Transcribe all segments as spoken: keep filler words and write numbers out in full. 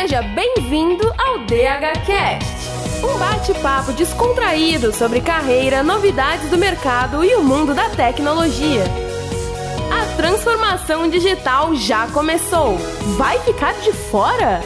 Seja bem-vindo ao D H Cast, um bate-papo descontraído sobre carreira, novidades do mercado e o mundo da tecnologia. A transformação digital já começou. Vai ficar de fora?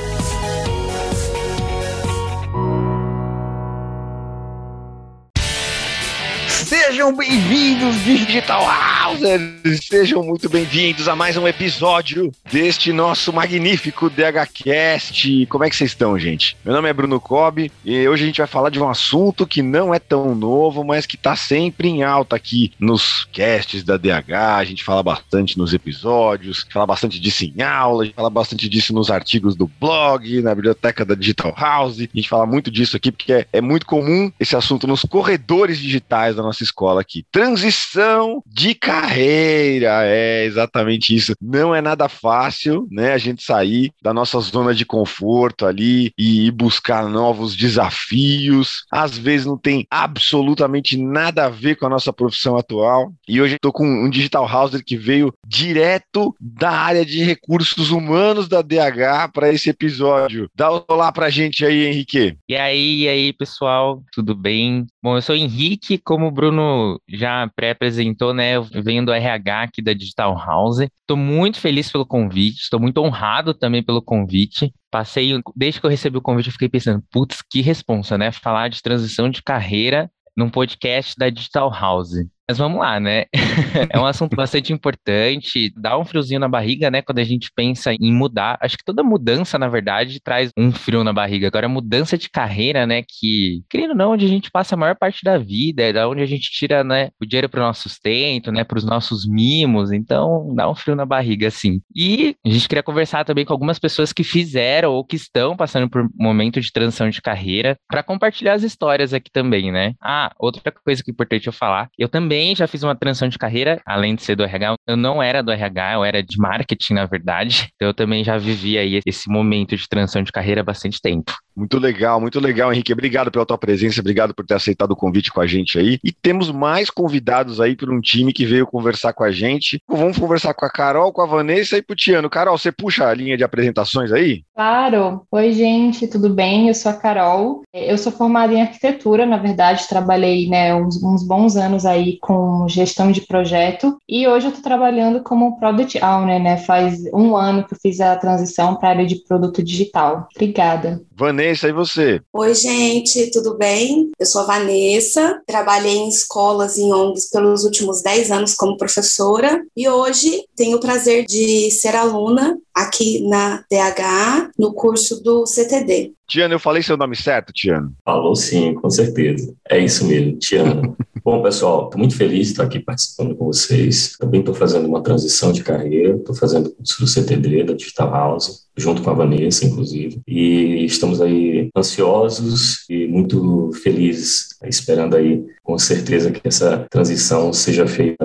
Sejam bem-vindos, Digital Housers! Sejam muito bem-vindos a mais um episódio deste nosso magnífico D H Cast. Como é que vocês estão, gente? Meu nome é Bruno Cobb e hoje a gente vai falar de um assunto que não é tão novo, mas que está sempre em alta aqui nos casts da D H. A gente fala bastante nos episódios, fala bastante disso em aula, a gente fala bastante disso nos artigos do blog, na biblioteca da Digital House. A gente fala muito disso aqui porque é, é muito comum esse assunto nos corredores digitais da nossa escola aqui. Transição de carreira, é exatamente isso. Não é nada fácil, né, a gente sair da nossa zona de conforto ali e ir buscar novos desafios. Às vezes não tem absolutamente nada a ver com a nossa profissão atual. E hoje eu tô com um Digital Houser que veio direto da área de recursos humanos da D H para esse episódio. Dá um olá pra gente aí, Henrique. E aí, e aí, pessoal, tudo bem? Bom, eu sou o Henrique, como o Bruno já pré-apresentou, né? Eu venho do R H aqui da Digital House. Estou muito feliz pelo convite, estou muito honrado também pelo convite. Passei, desde que eu recebi o convite, eu fiquei pensando, putz, que responsa, né? Falar de transição de carreira num podcast da Digital House. Mas vamos lá, né? É um assunto bastante importante, dá um friozinho na barriga, né? Quando a gente pensa em mudar. Acho que toda mudança, na verdade, traz um frio na barriga. Agora, a mudança de carreira, né? Que, querendo ou não, onde a gente passa a maior parte da vida, é da onde a gente tira, né, o dinheiro para o nosso sustento, né? Para os nossos mimos. Então, dá um frio na barriga, assim. E a gente queria conversar também com algumas pessoas que fizeram ou que estão passando por um momento de transição de carreira, para compartilhar as histórias aqui também, né? Ah, outra coisa que é importante eu falar, eu também já fiz uma transição de carreira, além de ser do R H, eu não era do R H, eu era de marketing, na verdade, então eu também já vivi aí esse momento de transição de carreira há bastante tempo. Muito legal, muito legal, Henrique, obrigado pela tua presença, obrigado por ter aceitado o convite com a gente aí, e temos mais convidados aí por um time que veio conversar com a gente. Vamos conversar com a Carol, com a Vanessa e pro Tiano. Carol, você puxa a linha de apresentações aí? Claro. Oi, gente, tudo bem? Eu sou a Carol, eu sou formada em arquitetura, na verdade, trabalhei, né, uns, uns bons anos aí com gestão de projeto, e hoje eu estou trabalhando como Product Owner, né, faz um ano que eu fiz a transição para a área de produto digital. Obrigada. Vanessa, e você? Oi, gente, tudo bem? Eu sou a Vanessa, trabalhei em escolas e em O N Gs pelos últimos dez anos como professora, e hoje tenho o prazer de ser aluna aqui na D H, no curso do C T D. Tiano, eu falei seu nome certo, Tiano? Falou sim, com certeza. É isso mesmo, Tiano. Bom, pessoal, estou muito feliz de estar aqui participando com vocês. Também estou fazendo uma transição de carreira, estou fazendo o curso do C T D, da Digital House, junto com a Vanessa, inclusive. E estamos aí ansiosos e muito felizes, esperando aí, com certeza, que essa transição seja feita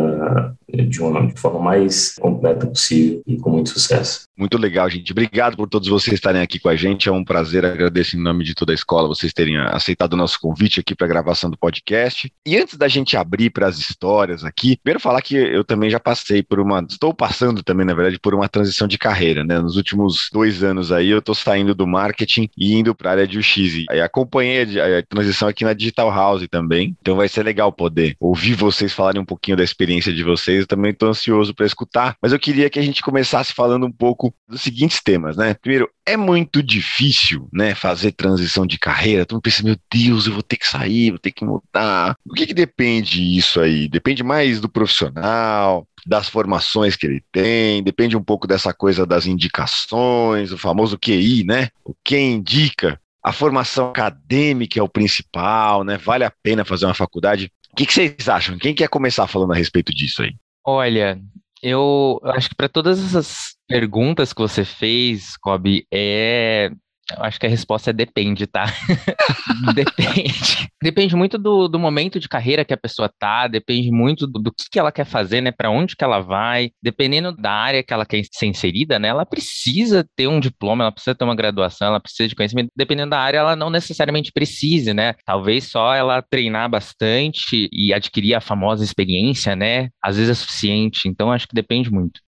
de uma forma mais completa possível e com muito sucesso. Muito legal, gente. Obrigado por todos vocês estarem aqui com a gente. É um prazer, agradeço em nome de toda a escola vocês terem aceitado o nosso convite aqui para a gravação do podcast. E antes da gente abrir para as histórias aqui, primeiro falar que eu também já passei por uma, estou passando também, na verdade, por uma transição de carreira, né? Nos últimos dois anos aí eu estou saindo do marketing e indo para a área de U X. Aí acompanhei a, a transição aqui na Digital House também, então vai ser legal poder ouvir vocês falarem um pouquinho da experiência de vocês. Eu também estou ansioso para escutar, mas eu queria que a gente começasse falando um pouco dos seguintes temas, né? Primeiro, é muito difícil, né, fazer transição de carreira. Tu pensa, meu Deus, eu vou ter que sair, vou ter que mudar. O que que depende isso aí? Depende mais do profissional, das formações que ele tem, depende um pouco dessa coisa das indicações, o famoso Q I, né? O quem indica. A formação acadêmica é o principal, né? Vale a pena fazer uma faculdade? O que que vocês acham? Quem quer começar falando a respeito disso aí? Olha, eu acho que para todas essas perguntas que você fez, Cobb, é... eu acho que a resposta é depende, tá? Depende. Depende muito do, do momento de carreira que a pessoa tá, depende muito do, do que, que ela quer fazer, né? Para onde que ela vai, dependendo da área que ela quer ser inserida, né? Ela precisa ter um diploma, ela precisa ter uma graduação, ela precisa de conhecimento. Dependendo da área, ela não necessariamente precise, né? Talvez só ela treinar bastante e adquirir a famosa experiência, né? Às vezes é suficiente. Então, acho que depende muito.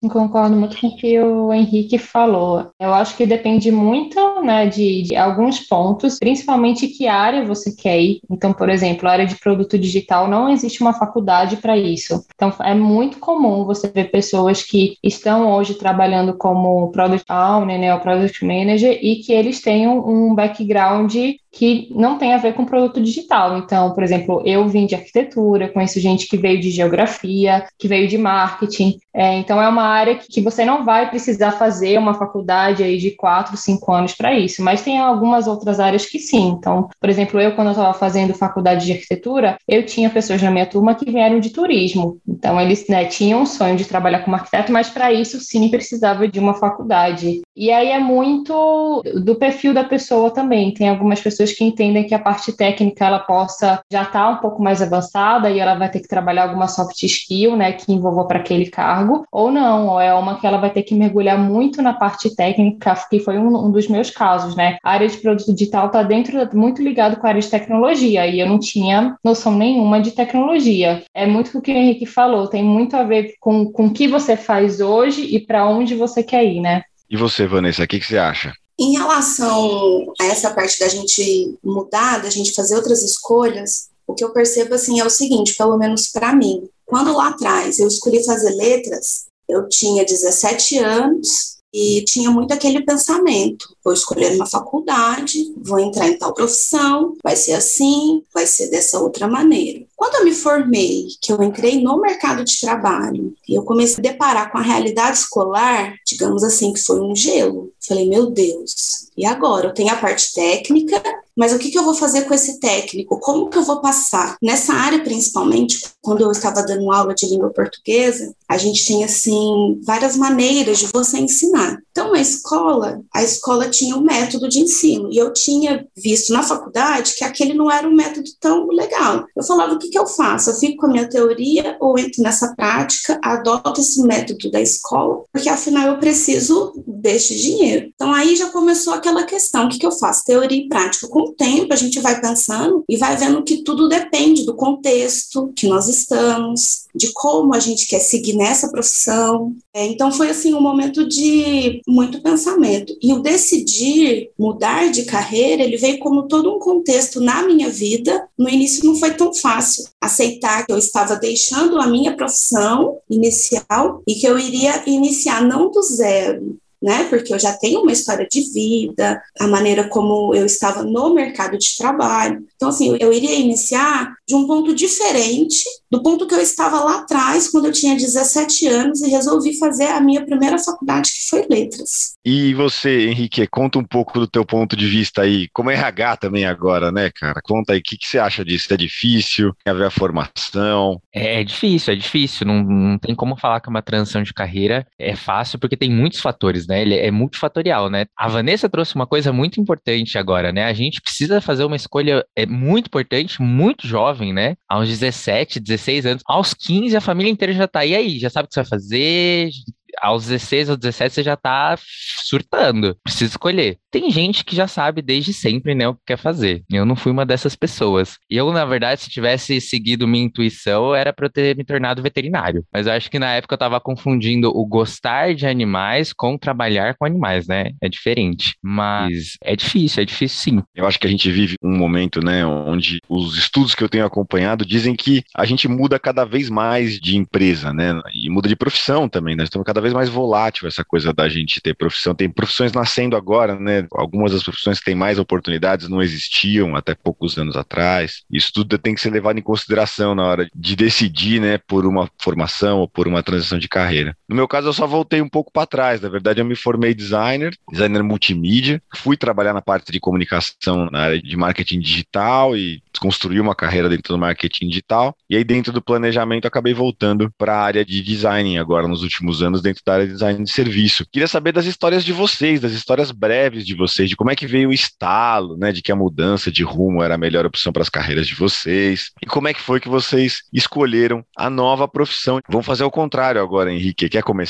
Concordo muito com o que o Henrique falou. Eu acho que depende muito, né, de, de alguns pontos, principalmente que área você quer ir. Então, por exemplo, a área de produto digital não existe uma faculdade para isso. Então, é muito comum você ver pessoas que estão hoje trabalhando como Product Owner, né, ou Product Manager, e que eles tenham um background que não tem a ver com produto digital. Então, por exemplo, eu vim de arquitetura, conheço gente que veio de geografia, que veio de marketing. É, então, é uma área que, que você não vai precisar fazer uma faculdade aí de quatro, cinco anos para isso, mas tem algumas outras áreas que sim. Então, por exemplo, eu, quando eu estava fazendo faculdade de arquitetura, eu tinha pessoas na minha turma que vieram de turismo. Então, eles, né, tinham um sonho de trabalhar como arquiteto, mas para isso, sim, precisava de uma faculdade. E aí é muito do perfil da pessoa também. Tem algumas pessoas que entendem que a parte técnica ela possa já estar um pouco mais avançada e ela vai ter que trabalhar alguma soft skill, né, que envolva para aquele cargo, ou não, ou é uma que ela vai ter que mergulhar muito na parte técnica, que foi um, um dos meus casos, né. A área de produto digital está dentro, muito ligado com a área de tecnologia, e eu não tinha noção nenhuma de tecnologia. É muito o que o Henrique falou, tem muito a ver com, com o que você faz hoje e para onde você quer ir, né. E você, Vanessa, o que, que você acha? Em relação a essa parte da gente mudar, da gente fazer outras escolhas, o que eu percebo assim é o seguinte, pelo menos para mim, quando lá atrás eu escolhi fazer letras, eu tinha dezessete anos e tinha muito aquele pensamento, vou escolher uma faculdade, vou entrar em tal profissão, vai ser assim, vai ser dessa outra maneira. Quando eu me formei, que eu entrei no mercado de trabalho e eu comecei a deparar com a realidade escolar, digamos assim, que foi um gelo. Falei, meu Deus, e agora? Eu tenho a parte técnica, mas o que, que eu vou fazer com esse técnico? Como que eu vou passar? Nessa área, principalmente, quando eu estava dando aula de língua portuguesa, a gente tem, assim, várias maneiras de você ensinar. Então, a escola, a escola tinha um método de ensino, e eu tinha visto na faculdade que aquele não era um método tão legal. Eu falava, o que, que eu faço? Eu fico com a minha teoria ou entro nessa prática, adoto esse método da escola, porque afinal eu preciso deste dinheiro. Então, aí já começou aquela questão, o que, que eu faço? Teoria e prática. Com o tempo, a gente vai pensando e vai vendo que tudo depende do contexto que nós estamos, de como a gente quer seguir nessa profissão. É, então, foi assim um momento de muito pensamento. E o decidir mudar de carreira, ele veio como todo um contexto na minha vida. No início não foi tão fácil aceitar que eu estava deixando a minha profissão inicial e que eu iria iniciar não do zero, né? Porque eu já tenho uma história de vida, a maneira como eu estava no mercado de trabalho. Então, assim, eu iria iniciar de um ponto diferente do ponto que eu estava lá atrás, quando eu tinha dezessete anos e resolvi fazer a minha primeira faculdade, que foi Letras. E você, Henrique, conta um pouco do teu ponto de vista aí, como R H também agora, né, cara? Conta aí, o que, que você acha disso? É difícil? Tem a ver a formação? É difícil, é difícil. Não, não tem como falar que uma transição de carreira é fácil, porque tem muitos fatores, né? Ele é multifatorial, né? A Vanessa trouxe uma coisa muito importante agora, né? A gente precisa fazer uma escolha é muito importante, muito jovem, né? Aos dezessete, dezesseis anos. Aos quinze, a família inteira já tá aí, aí, já sabe o que você vai fazer. Aos dezesseis ou dezessete você já tá surtando, precisa escolher. Tem gente que já sabe desde sempre, né, o que quer fazer. Eu não fui uma dessas pessoas. E eu, na verdade, se tivesse seguido minha intuição, era para eu ter me tornado veterinário. Mas eu acho que na época eu tava confundindo o gostar de animais com trabalhar com animais, né? É diferente. Mas é difícil, é difícil sim. Eu acho que a gente vive um momento, né, onde os estudos que eu tenho acompanhado dizem que a gente muda cada vez mais de empresa, né? E muda de profissão também, né? Estamos cada vez mais volátil essa coisa da gente ter profissão. Tem profissões nascendo agora, né? Algumas das profissões que têm mais oportunidades não existiam até poucos anos atrás. Isso tudo tem que ser levado em consideração na hora de decidir, né, por uma formação ou por uma transição de carreira. No meu caso, eu só voltei um pouco para trás. Na verdade, eu me formei designer, designer multimídia, fui trabalhar na parte de comunicação na área de marketing digital e construí uma carreira dentro do marketing digital. E aí, dentro do planejamento, acabei voltando para a área de design agora nos últimos anos, dentro da área de design de serviço. Queria saber das histórias de vocês, das histórias breves de vocês, de como é que veio o estalo, né, de que a mudança de rumo era a melhor opção para as carreiras de vocês, e como é que foi que vocês escolheram a nova profissão. Vamos fazer o contrário agora, Henrique. Quer começar?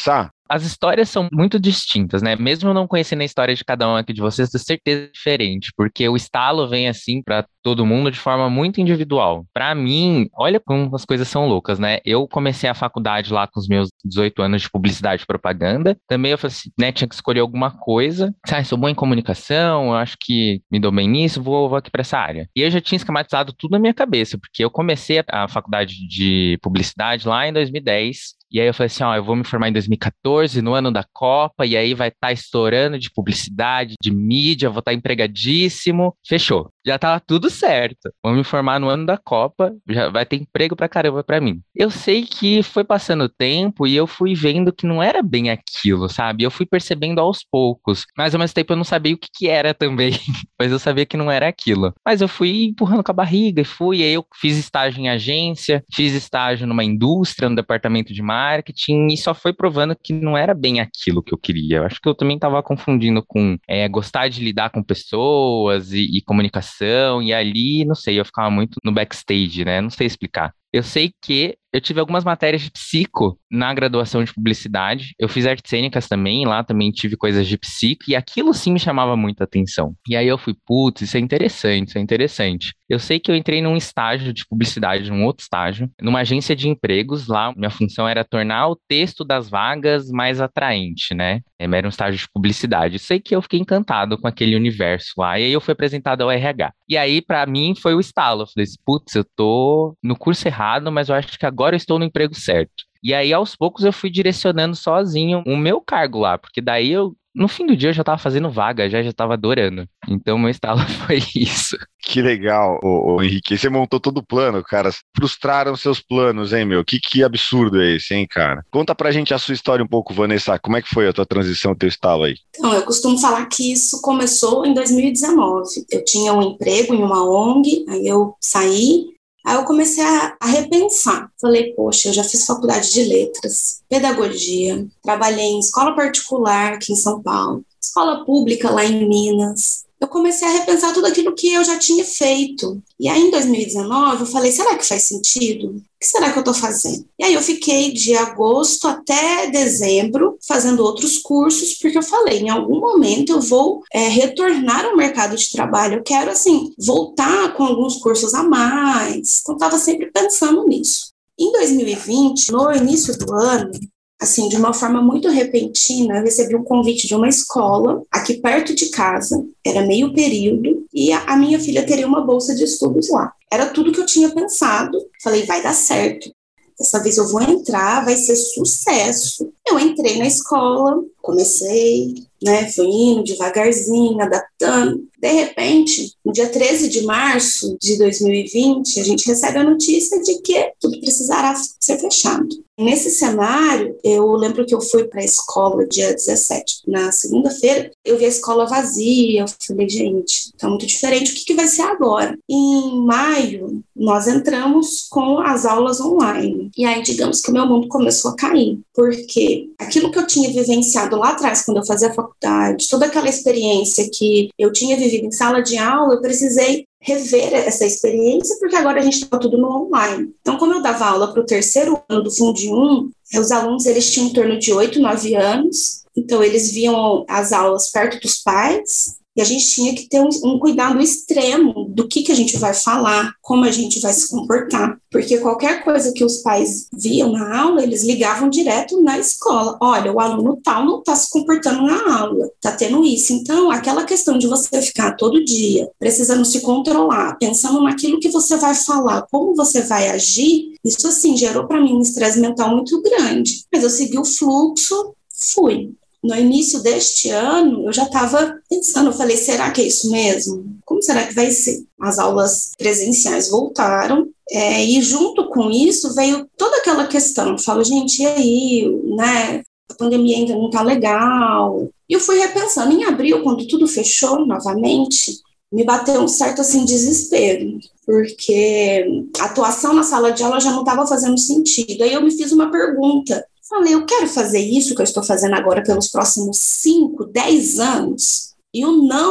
As histórias são muito distintas, né? Mesmo eu não conhecendo a história de cada um aqui de vocês, tenho certeza é diferente, porque o estalo vem assim pra todo mundo de forma muito individual. Pra mim, olha como as coisas são loucas, né? Eu comecei a faculdade lá com os meus dezoito anos de publicidade e propaganda. Também eu falei assim, né, tinha que escolher alguma coisa. Ah, sou bom em comunicação, eu acho que me dou bem nisso, vou, vou aqui pra essa área. E eu já tinha esquematizado tudo na minha cabeça, porque eu comecei a, a faculdade de publicidade lá em dois mil e dez. E aí eu falei assim, ó, eu vou me formar em dois mil e quatorze, no ano da Copa, e aí vai estar estourando de publicidade, de mídia, vou estar empregadíssimo. Fechou. Já tava tudo certo. Vou me formar no ano da Copa, já vai ter emprego pra caramba pra mim. Eu sei que foi passando o tempo e eu fui vendo que não era bem aquilo, sabe? Eu fui percebendo aos poucos, mas ao mesmo tempo eu não sabia o que que era também, mas eu sabia que não era aquilo. Mas eu fui empurrando com a barriga e fui, e aí eu fiz estágio em agência, fiz estágio numa indústria, no departamento de marketing, e só foi provando que não era bem aquilo que eu queria. Eu acho que eu também estava confundindo com é, gostar de lidar com pessoas e, e comunicação, e ali, não sei, eu ficava muito no backstage, né? Não sei explicar. Eu sei que eu tive algumas matérias de psico na graduação de publicidade. Eu fiz artes cênicas também, lá também tive coisas de psico, e aquilo sim me chamava muita atenção. E aí eu fui, putz, isso é interessante, isso é interessante. Eu sei que eu entrei num estágio de publicidade, num outro estágio, numa agência de empregos. Lá, minha função era tornar o texto das vagas mais atraente, né? Era um estágio de publicidade. Eu sei que eu fiquei encantado com aquele universo lá, e aí eu fui apresentado ao R H. E aí, pra mim, foi o estalo. Eu falei, putz, eu tô no curso errado, mas eu acho que agora eu estou no emprego certo. E aí, aos poucos, eu fui direcionando sozinho o meu cargo lá, porque daí eu, no fim do dia, eu já tava fazendo vaga, já já tava adorando. Então, meu estalo foi isso. Que legal, ô, ô, Henrique. Você montou todo o plano, cara. Frustraram seus planos, hein, meu? Que, que absurdo é esse, hein, cara? Conta pra gente a sua história um pouco, Vanessa. Como é que foi a tua transição, teu estalo aí? Então, eu costumo falar que isso começou em dois mil e dezenove. Eu tinha um emprego em uma O N G, aí eu saí. Aí eu comecei a, a repensar. Falei, poxa, eu já fiz faculdade de letras, pedagogia, trabalhei em escola particular aqui em São Paulo, escola pública lá em Minas. Eu comecei a repensar tudo aquilo que eu já tinha feito. E aí, em dois mil e dezenove, eu falei, será que faz sentido? O que será que eu estou fazendo? E aí eu fiquei de agosto até dezembro fazendo outros cursos, porque eu falei, em algum momento eu vou é, retornar ao mercado de trabalho. Eu quero, assim, voltar com alguns cursos a mais. Então, estava sempre pensando nisso. Em dois mil e vinte, no início do ano, assim, de uma forma muito repentina, eu recebi um convite de uma escola aqui perto de casa, era meio período, e a, a minha filha teria uma bolsa de estudos lá. Era tudo que eu tinha pensado. Falei, vai dar certo. Dessa vez eu vou entrar, vai ser sucesso. Eu entrei na escola, comecei, né, fui indo devagarzinho, adaptando. De repente, no dia treze de março de dois mil e vinte, a gente recebe a notícia de que tudo precisará ser fechado. Nesse cenário, eu lembro que eu fui para a escola dia dezessete. Na segunda-feira, eu vi a escola vazia. Eu falei, gente, tá muito diferente. O que, que vai ser agora? Em maio, nós entramos com as aulas online. E aí, digamos que o meu mundo começou a cair. Porque aquilo que eu tinha vivenciado lá atrás, quando eu fazia a faculdade, toda aquela experiência que eu tinha vivido em sala de aula, eu precisei rever essa experiência, porque agora a gente estava tudo no online. Então, como eu dava aula para o terceiro ano do Fundi um, os alunos eles tinham em torno de oito, nove anos, então eles viam as aulas perto dos pais, e a gente tinha que ter um, um cuidado extremo do que, que a gente vai falar, como a gente vai se comportar, porque qualquer coisa que os pais viam na aula, eles ligavam direto na escola. Olha, o aluno tal não está se comportando na aula, está tendo isso. Então, aquela questão de você ficar todo dia precisando se controlar, pensando naquilo que você vai falar, como você vai agir, isso, assim, gerou para mim um estresse mental muito grande. Mas eu segui o fluxo, fui. No início deste ano, eu já estava pensando, eu falei, será que é isso mesmo? Como será que vai ser? As aulas presenciais voltaram, é, e junto com isso veio toda aquela questão. Eu falo, gente, e aí, né? A pandemia ainda não está legal. E eu fui repensando. Em abril, quando tudo fechou novamente, me bateu um certo, assim, desespero, porque a atuação na sala de aula já não estava fazendo sentido. Aí eu me fiz uma pergunta. Falei, eu quero fazer isso que eu estou fazendo agora pelos próximos cinco, dez anos? E o não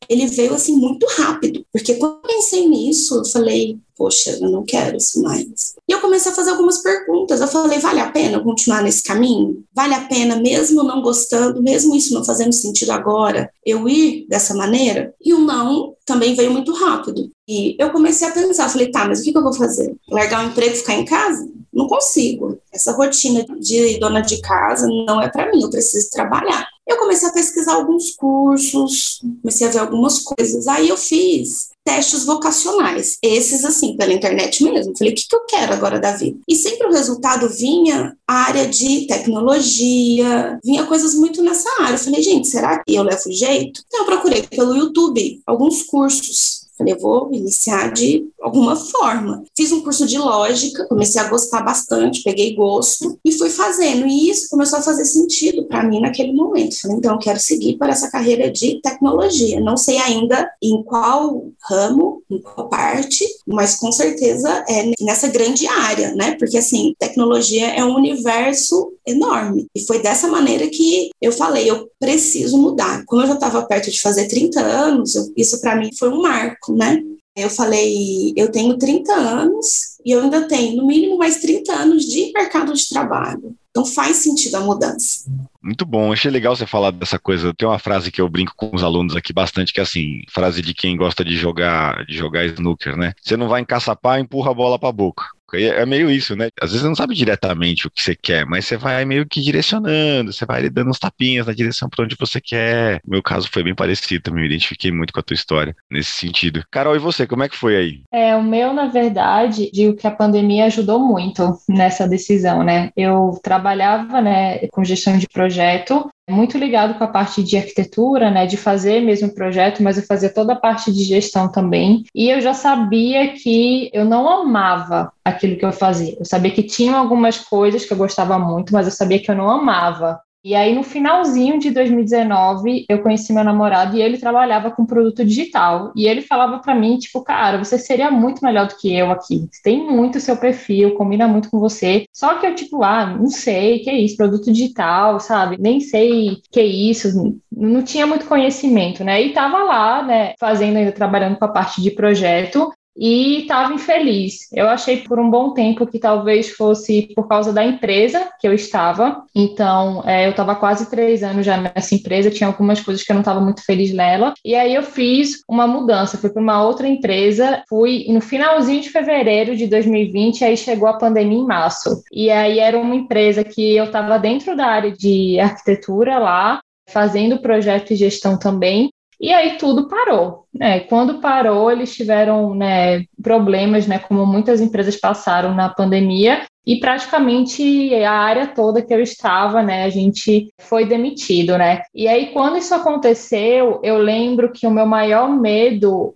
ele veio assim muito rápido, porque quando eu pensei nisso, eu falei, poxa, eu não quero isso mais. E eu comecei a fazer algumas perguntas, eu falei, vale a pena continuar nesse caminho? Vale a pena, mesmo não gostando, mesmo isso não fazendo sentido agora, eu ir dessa maneira? E o não também veio muito rápido. E eu comecei a pensar, falei, tá, mas o que, que eu vou fazer? Largar o emprego e ficar em casa? Não consigo. Essa rotina de dona de casa não é para mim, eu preciso trabalhar. Eu comecei a pesquisar alguns cursos, comecei a ver algumas coisas. Aí eu fiz testes vocacionais, esses assim, pela internet mesmo. Falei, o que, que eu quero agora da vida? E sempre o resultado vinha a área de tecnologia, vinha coisas muito nessa área. Eu falei, gente, será que eu levo jeito? Então eu procurei pelo YouTube alguns cursos. Falei, eu vou iniciar de alguma forma. Fiz um curso de lógica, comecei a gostar bastante, peguei gosto e fui fazendo. E isso começou a fazer sentido para mim naquele momento. Falei, então, eu quero seguir para essa carreira de tecnologia. Não sei ainda em qual ramo, em qual parte, mas com certeza é nessa grande área, né? Porque, assim, tecnologia é um universo enorme. E foi dessa maneira que eu falei, eu preciso mudar. Como eu já estava perto de fazer trinta anos, eu, isso para mim foi um marco, né? Eu falei, eu tenho trinta anos e eu ainda tenho, no mínimo, mais trinta anos de mercado de trabalho. Então faz sentido a mudança. Muito bom, achei legal você falar dessa coisa. Tem uma frase que eu brinco com os alunos aqui bastante, que é assim, frase de quem gosta de jogar, de jogar snooker, né? Você não vai encaçapar, empurra a bola pra boca. É meio isso, né? Às vezes você não sabe diretamente o que você quer, mas você vai meio que direcionando, você vai dando uns tapinhas na direção para onde você quer. No meu caso foi bem parecido, também me identifiquei muito com a tua história nesse sentido. Carol, e você, como é que foi aí? É, o meu, na verdade, digo que a pandemia ajudou muito nessa decisão, né? Eu trabalhava, né, com gestão de projeto, muito ligado com a parte de arquitetura, né, de fazer mesmo o projeto, mas eu fazia toda a parte de gestão também, e eu já sabia que eu não amava aquilo que eu fazia, eu sabia que tinham algumas coisas que eu gostava muito, mas eu sabia que eu não amava. E aí, no finalzinho de dois mil e dezenove, eu conheci meu namorado e ele trabalhava com produto digital. E ele falava pra mim, tipo, cara, você seria muito melhor do que eu aqui. Você tem muito seu perfil, combina muito com você. Só que eu, tipo, ah, não sei, que é isso, produto digital, sabe? Nem sei que é isso, não tinha muito conhecimento, né? E tava lá, né, fazendo ainda, trabalhando com a parte de projeto. E estava infeliz. Eu achei por um bom tempo que talvez fosse por causa da empresa que eu estava. Então, é, eu estava quase três anos já nessa empresa, tinha algumas coisas que eu não estava muito feliz nela. E aí eu fiz uma mudança, fui para uma outra empresa, fui no finalzinho de fevereiro de dois mil e vinte, aí chegou a pandemia em março. E aí era uma empresa que eu estava dentro da área de arquitetura lá, fazendo projeto e gestão também. E aí tudo parou, né? Quando parou, eles tiveram, né, problemas, né, como muitas empresas passaram na pandemia, e praticamente a área toda que eu estava, né, a gente foi demitido, né? E aí, quando isso aconteceu, eu lembro que o meu maior medo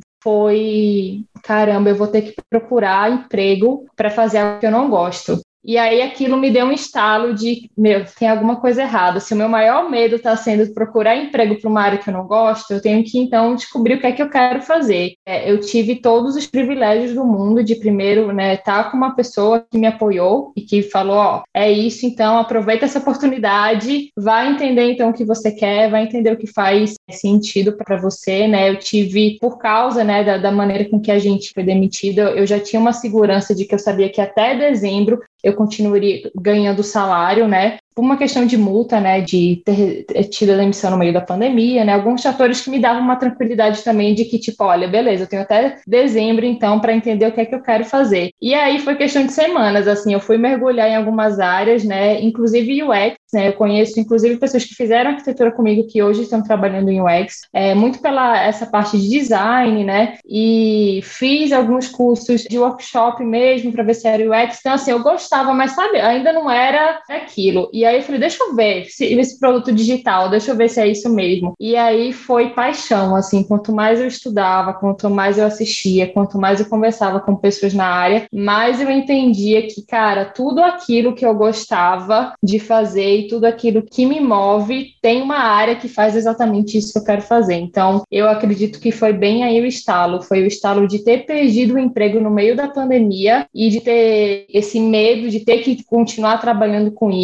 foi, caramba, eu vou ter que procurar emprego para fazer algo que eu não gosto. E aí aquilo me deu um estalo de, meu, tem alguma coisa errada. Se o meu maior medo está sendo procurar emprego para uma área que eu não gosto, eu tenho que, então, descobrir o que é que eu quero fazer. É, eu tive todos os privilégios do mundo de, primeiro, né, estar com uma pessoa que me apoiou e que falou, ó, é isso, então, aproveita essa oportunidade, vai entender, então, o que você quer, vai entender o que faz sentido para você, né? Eu tive, por causa, né, da, da maneira com que a gente foi demitida, eu já tinha uma segurança de que eu sabia que até dezembro eu continuaria ganhando salário, né? Por uma questão de multa, né? De ter tido a demissão no meio da pandemia, né? Alguns fatores que me davam uma tranquilidade também de que, tipo, olha, beleza, eu tenho até dezembro, então, para entender o que é que eu quero fazer. E aí foi questão de semanas, assim, eu fui mergulhar em algumas áreas, né? Inclusive U X, né? Eu conheço, inclusive, pessoas que fizeram arquitetura comigo que hoje estão trabalhando em U X, é, muito pela essa parte de design, né? E fiz alguns cursos de workshop mesmo para ver se era U X. Então, assim, eu gostava, mas, sabe, ainda não era aquilo. E aí eu falei, deixa eu ver se esse produto digital, deixa eu ver se é isso mesmo. E aí foi paixão, assim, quanto mais eu estudava, quanto mais eu assistia, quanto mais eu conversava com pessoas na área, mais eu entendia que, cara, tudo aquilo que eu gostava de fazer e tudo aquilo que me move tem uma área que faz exatamente isso que eu quero fazer. Então, eu acredito que foi bem aí o estalo, foi o estalo de ter perdido o emprego no meio da pandemia e de ter esse medo de ter que continuar trabalhando com isso.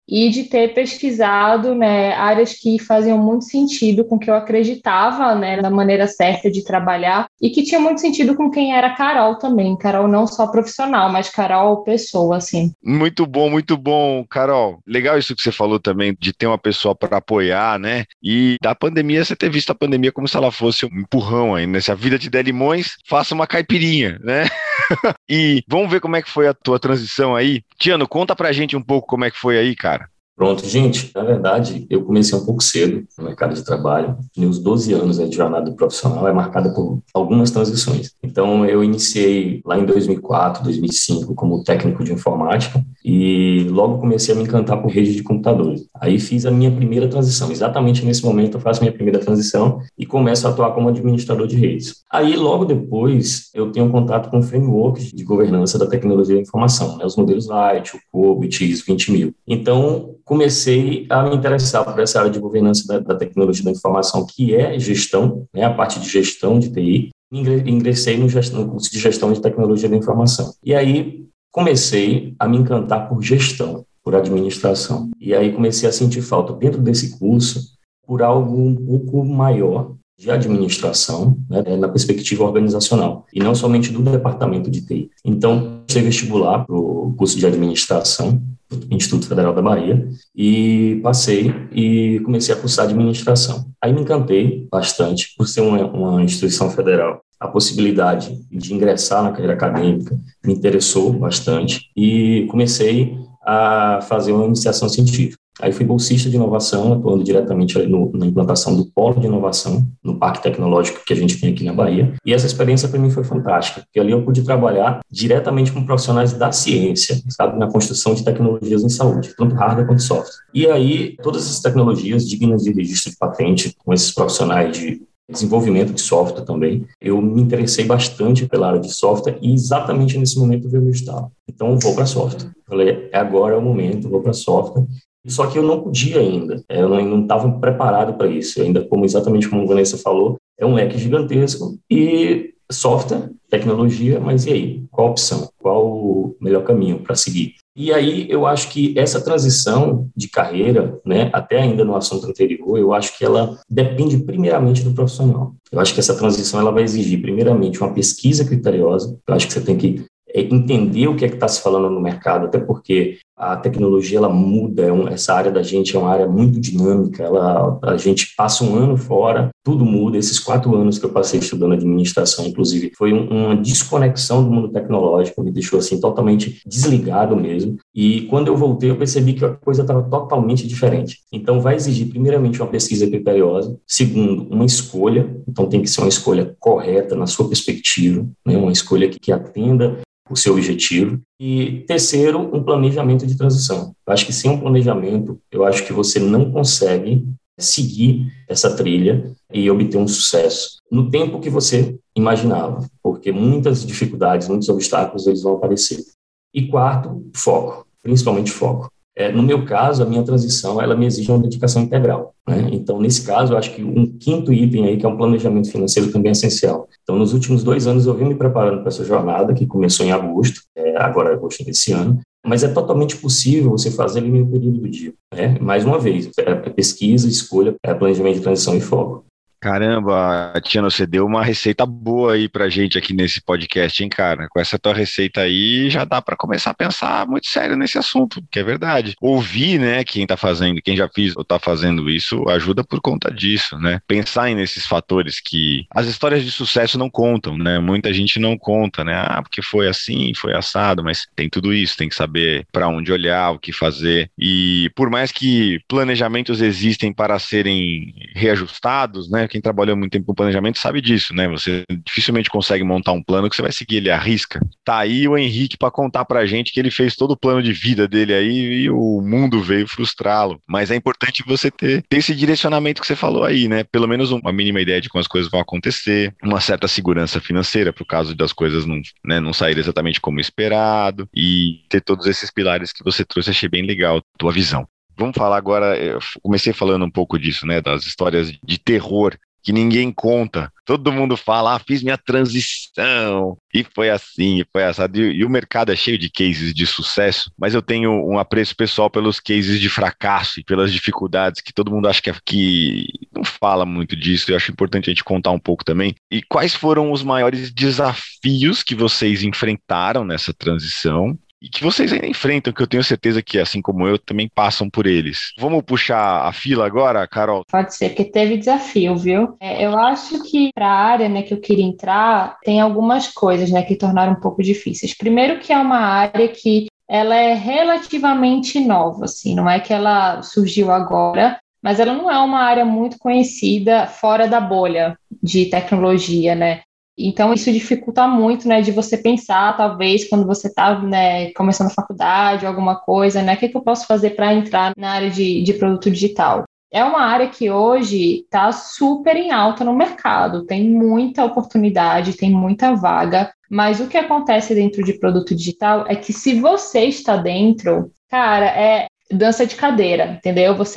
e de ter pesquisado, né, áreas que faziam muito sentido com o que eu acreditava, né, na maneira certa de trabalhar e que tinha muito sentido com quem era Carol também. Carol não só profissional, mas Carol pessoa, assim. Muito bom, muito bom, Carol. Legal isso que você falou também, de ter uma pessoa para apoiar, né? E da pandemia, você ter visto a pandemia como se ela fosse um empurrão aí, né? Se a vida te der limões, faça uma caipirinha, né? E vamos ver como é que foi a tua transição aí. Tiano, conta pra gente um pouco como é que foi aí, cara. Pronto, gente, na verdade, eu comecei um pouco cedo no mercado de trabalho. Meus doze anos de jornada profissional é marcada por algumas transições. Então, eu iniciei lá em dois mil e quatro, dois mil e cinco como técnico de informática e logo comecei a me encantar por rede de computadores. Aí fiz a minha primeira transição. Exatamente nesse momento eu faço minha primeira transição e começo a atuar como administrador de redes. Aí, logo depois, eu tenho contato com frameworks de governança da tecnologia da informação, né? Os modelos Light, o COBIT, ISO vinte mil. Então, comecei a me interessar por essa área de governança da, da tecnologia da informação, que é gestão, né, a parte de gestão de T I, e ingressei no, gestão, no curso de gestão de tecnologia da informação. E aí comecei a me encantar por gestão, por administração. E aí comecei a sentir falta dentro desse curso por algo um pouco maior de administração, né, na perspectiva organizacional, e não somente do departamento de T I. Então, fiz vestibular para o curso de administração, Instituto Federal da Bahia, e passei e comecei a cursar administração. Aí me encantei bastante por ser uma, uma instituição federal. A possibilidade de ingressar na carreira acadêmica me interessou bastante e comecei a fazer uma iniciação científica. Aí fui bolsista de inovação, atuando diretamente ali no, na implantação do polo de inovação, no parque tecnológico que a gente tem aqui na Bahia. E essa experiência para mim foi fantástica, porque ali eu pude trabalhar diretamente com profissionais da ciência, sabe, na construção de tecnologias em saúde, tanto hardware quanto software. E aí, todas essas tecnologias dignas de registro de patente, com esses profissionais de desenvolvimento de software também, eu me interessei bastante pela área de software e exatamente nesse momento veio o meu estado. Então, eu vou para software. Falei, agora é o momento, vou para software. Só que eu não podia ainda, eu não estava preparado para isso. Eu ainda, como exatamente como a Vanessa falou, é um leque gigantesco e software, tecnologia, mas e aí? Qual a opção? Qual o melhor caminho para seguir? E aí eu acho que essa transição de carreira, né, até ainda no assunto anterior, eu acho que ela depende primeiramente do profissional. Eu acho que essa transição ela vai exigir primeiramente uma pesquisa criteriosa. Eu acho que você tem que entender o que é que está se falando no mercado, até porque a tecnologia ela muda, é um, essa área da gente é uma área muito dinâmica, ela, a gente passa um ano fora, tudo muda. Esses quatro anos que eu passei estudando administração, inclusive, foi um, uma desconexão do mundo tecnológico, me deixou assim totalmente desligado mesmo, e quando eu voltei eu percebi que a coisa estava totalmente diferente. Então vai exigir primeiramente uma pesquisa criteriosa, segundo, uma escolha, então tem que ser uma escolha correta na sua perspectiva, né, uma escolha que, que atenda o seu objetivo. E terceiro, um planejamento de transição. Eu acho que sem um planejamento, eu acho que você não consegue seguir essa trilha e obter um sucesso no tempo que você imaginava, porque muitas dificuldades, muitos obstáculos, eles vão aparecer. E quarto, foco, principalmente foco. É, no meu caso, a minha transição, ela me exige uma dedicação integral, né? Então, nesse caso, eu acho que um quinto item aí, que é um planejamento financeiro, também é essencial. Então, nos últimos dois anos, eu venho me preparando para essa jornada, que começou em agosto, é, agora é agosto desse ano, mas é totalmente possível você fazer ali no período do dia, né? Mais uma vez, é pesquisa, escolha, é planejamento de transição e foco. Caramba, Tiano, você deu uma receita boa aí pra gente aqui nesse podcast, hein, cara? Com essa tua receita aí, já dá pra começar a pensar muito sério nesse assunto, que é verdade. Ouvir, né, quem tá fazendo, quem já fez ou tá fazendo isso, ajuda por conta disso, né? Pensar nesses fatores que as histórias de sucesso não contam, né? Muita gente não conta, né? Ah, porque foi assim, foi assado, mas tem tudo isso, tem que saber pra onde olhar, o que fazer. E por mais que planejamentos existem para serem reajustados, né? Quem trabalhou muito tempo com planejamento sabe disso, né? Você dificilmente consegue montar um plano que você vai seguir ele à risca. Tá aí o Henrique para contar pra gente que ele fez todo o plano de vida dele aí e o mundo veio frustrá-lo. Mas é importante você ter, ter esse direcionamento que você falou aí, né? Pelo menos uma mínima ideia de como as coisas vão acontecer, uma certa segurança financeira pro caso das coisas não, né, não saírem exatamente como esperado e ter todos esses pilares que você trouxe. Achei bem legal a tua visão. Vamos falar agora, eu comecei falando um pouco disso, né, das histórias de terror que ninguém conta. Todo mundo fala, ah, fiz minha transição, e foi assim, e foi assado. E, e o mercado é cheio de cases de sucesso, mas eu tenho um apreço pessoal pelos cases de fracasso e pelas dificuldades, que todo mundo acha que, é, que não fala muito disso, eu acho importante a gente contar um pouco também. E quais foram os maiores desafios que vocês enfrentaram nessa transição? E que vocês ainda enfrentam, que eu tenho certeza que, assim como eu, também passam por eles. Vamos puxar a fila agora, Carol? Pode ser, porque teve desafio, viu? É, eu acho que para a área, né, que eu queria entrar, tem algumas coisas, né, que tornaram um pouco difíceis. Primeiro que é uma área que ela é relativamente nova, assim, não é que ela surgiu agora, mas ela não é uma área muito conhecida fora da bolha de tecnologia, né? Então, isso dificulta muito, né, de você pensar, talvez, quando você está, né, começando a faculdade ou alguma coisa, né, o que, que eu posso fazer para entrar na área de, de produto digital? É uma área que hoje está super em alta no mercado, tem muita oportunidade, tem muita vaga, mas o que acontece dentro de produto digital é que se você está dentro, cara, é dança de cadeira, entendeu? Você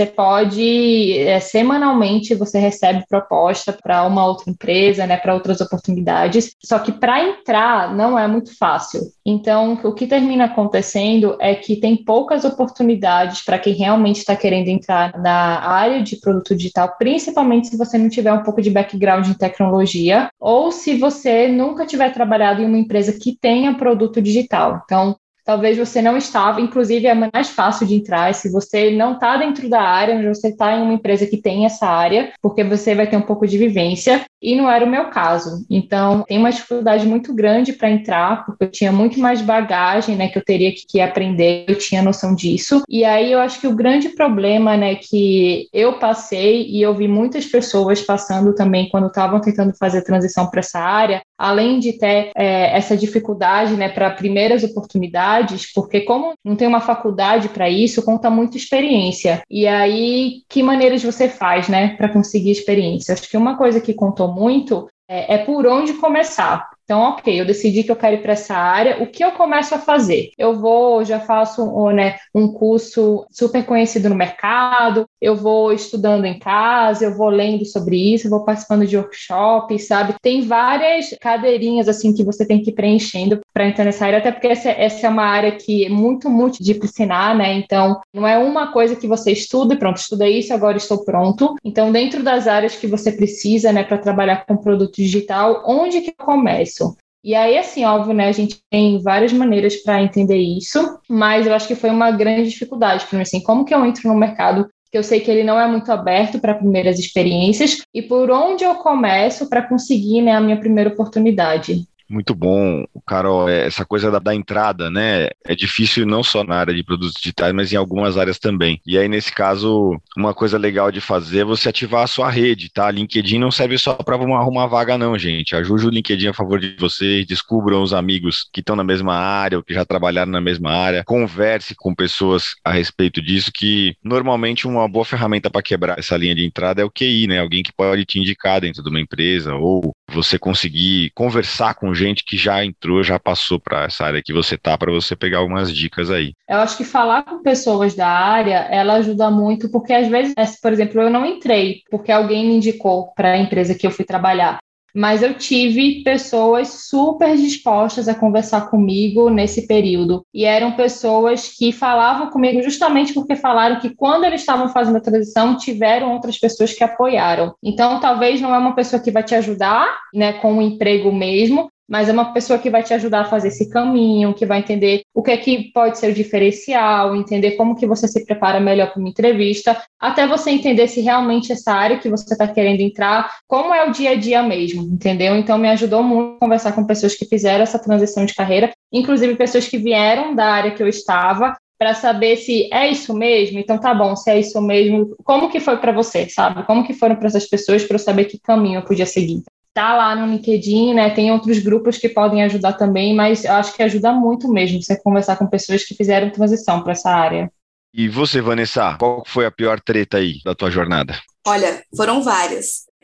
pode, é, semanalmente, você recebe proposta para uma outra empresa, né, para outras oportunidades, só que para entrar não é muito fácil. Então, o que termina acontecendo é que tem poucas oportunidades para quem realmente está querendo entrar na área de produto digital, principalmente se você não tiver um pouco de background em tecnologia, ou se você nunca tiver trabalhado em uma empresa que tenha produto digital. Então, talvez você não estava, inclusive é mais fácil de entrar se você não está dentro da área, mas você está em uma empresa que tem essa área, porque você vai ter um pouco de vivência, e não era o meu caso. Então, tem uma dificuldade muito grande para entrar, porque eu tinha muito mais bagagem, né, que eu teria que, que aprender, eu tinha noção disso. E aí eu acho que o grande problema, né, que eu passei, e eu vi muitas pessoas passando também quando estavam tentando fazer a transição para essa área, além de ter é, essa dificuldade, né, para primeiras oportunidades, porque como não tem uma faculdade para isso, conta muito experiência. E aí, que maneiras você faz, né, para conseguir experiência? Acho que uma coisa que contou muito é, é por onde começar. Então, ok, eu decidi que eu quero ir para essa área, o que eu começo a fazer? Eu vou, já faço né, um curso super conhecido no mercado, eu vou estudando em casa, eu vou lendo sobre isso, eu vou participando de workshops, sabe? Tem várias cadeirinhas, assim, que você tem que ir preenchendo para entrar nessa área, até porque essa, essa é uma área que é muito multidisciplinar, né? Então, não é uma coisa que você estuda e pronto, estudei isso, agora estou pronto. Então, dentro das áreas que você precisa, né, para trabalhar com produto digital, onde que eu começo? E aí, assim, óbvio, né, a gente tem várias maneiras para entender isso, mas eu acho que foi uma grande dificuldade para mim, assim, como que eu entro no mercado que eu sei que ele não é muito aberto para primeiras experiências e por onde eu começo para conseguir, né, a minha primeira oportunidade. Muito bom, Carol, essa coisa da, da entrada, né, é difícil não só na área de produtos digitais, mas em algumas áreas também. E aí, nesse caso, uma coisa legal de fazer é você ativar a sua rede, tá? LinkedIn não serve só para arrumar vaga não, gente. Ajude o LinkedIn a favor de vocês, descubram os amigos que estão na mesma área ou que já trabalharam na mesma área, converse com pessoas a respeito disso, que normalmente uma boa ferramenta para quebrar essa linha de entrada é o Q I, né? Alguém que pode te indicar dentro de uma empresa ou você conseguir conversar com gente que já entrou, já passou para essa área que você tá, para você pegar algumas dicas aí. Eu acho que falar com pessoas da área, ela ajuda muito, porque às vezes, por exemplo, eu não entrei porque alguém me indicou para a empresa que eu fui trabalhar, mas eu tive pessoas super dispostas a conversar comigo nesse período, e eram pessoas que falavam comigo justamente porque falaram que quando eles estavam fazendo a transição, tiveram outras pessoas que apoiaram. Então, talvez não é uma pessoa que vai te ajudar, né, com o emprego mesmo, mas é uma pessoa que vai te ajudar a fazer esse caminho, que vai entender o que é que pode ser o diferencial, entender como que você se prepara melhor para uma entrevista, até você entender se realmente essa área que você está querendo entrar, como é o dia a dia mesmo, entendeu? Então, me ajudou muito a conversar com pessoas que fizeram essa transição de carreira, inclusive pessoas que vieram da área que eu estava, para saber se é isso mesmo, então tá bom, se é isso mesmo, como que foi para você, sabe? Como que foram para essas pessoas, para eu saber que caminho eu podia seguir. Tá lá no LinkedIn, né? Tem outros grupos que podem ajudar também, mas eu acho que ajuda muito mesmo você conversar com pessoas que fizeram transição para essa área. E você, Vanessa, qual foi a pior treta aí da tua jornada? Olha, foram várias.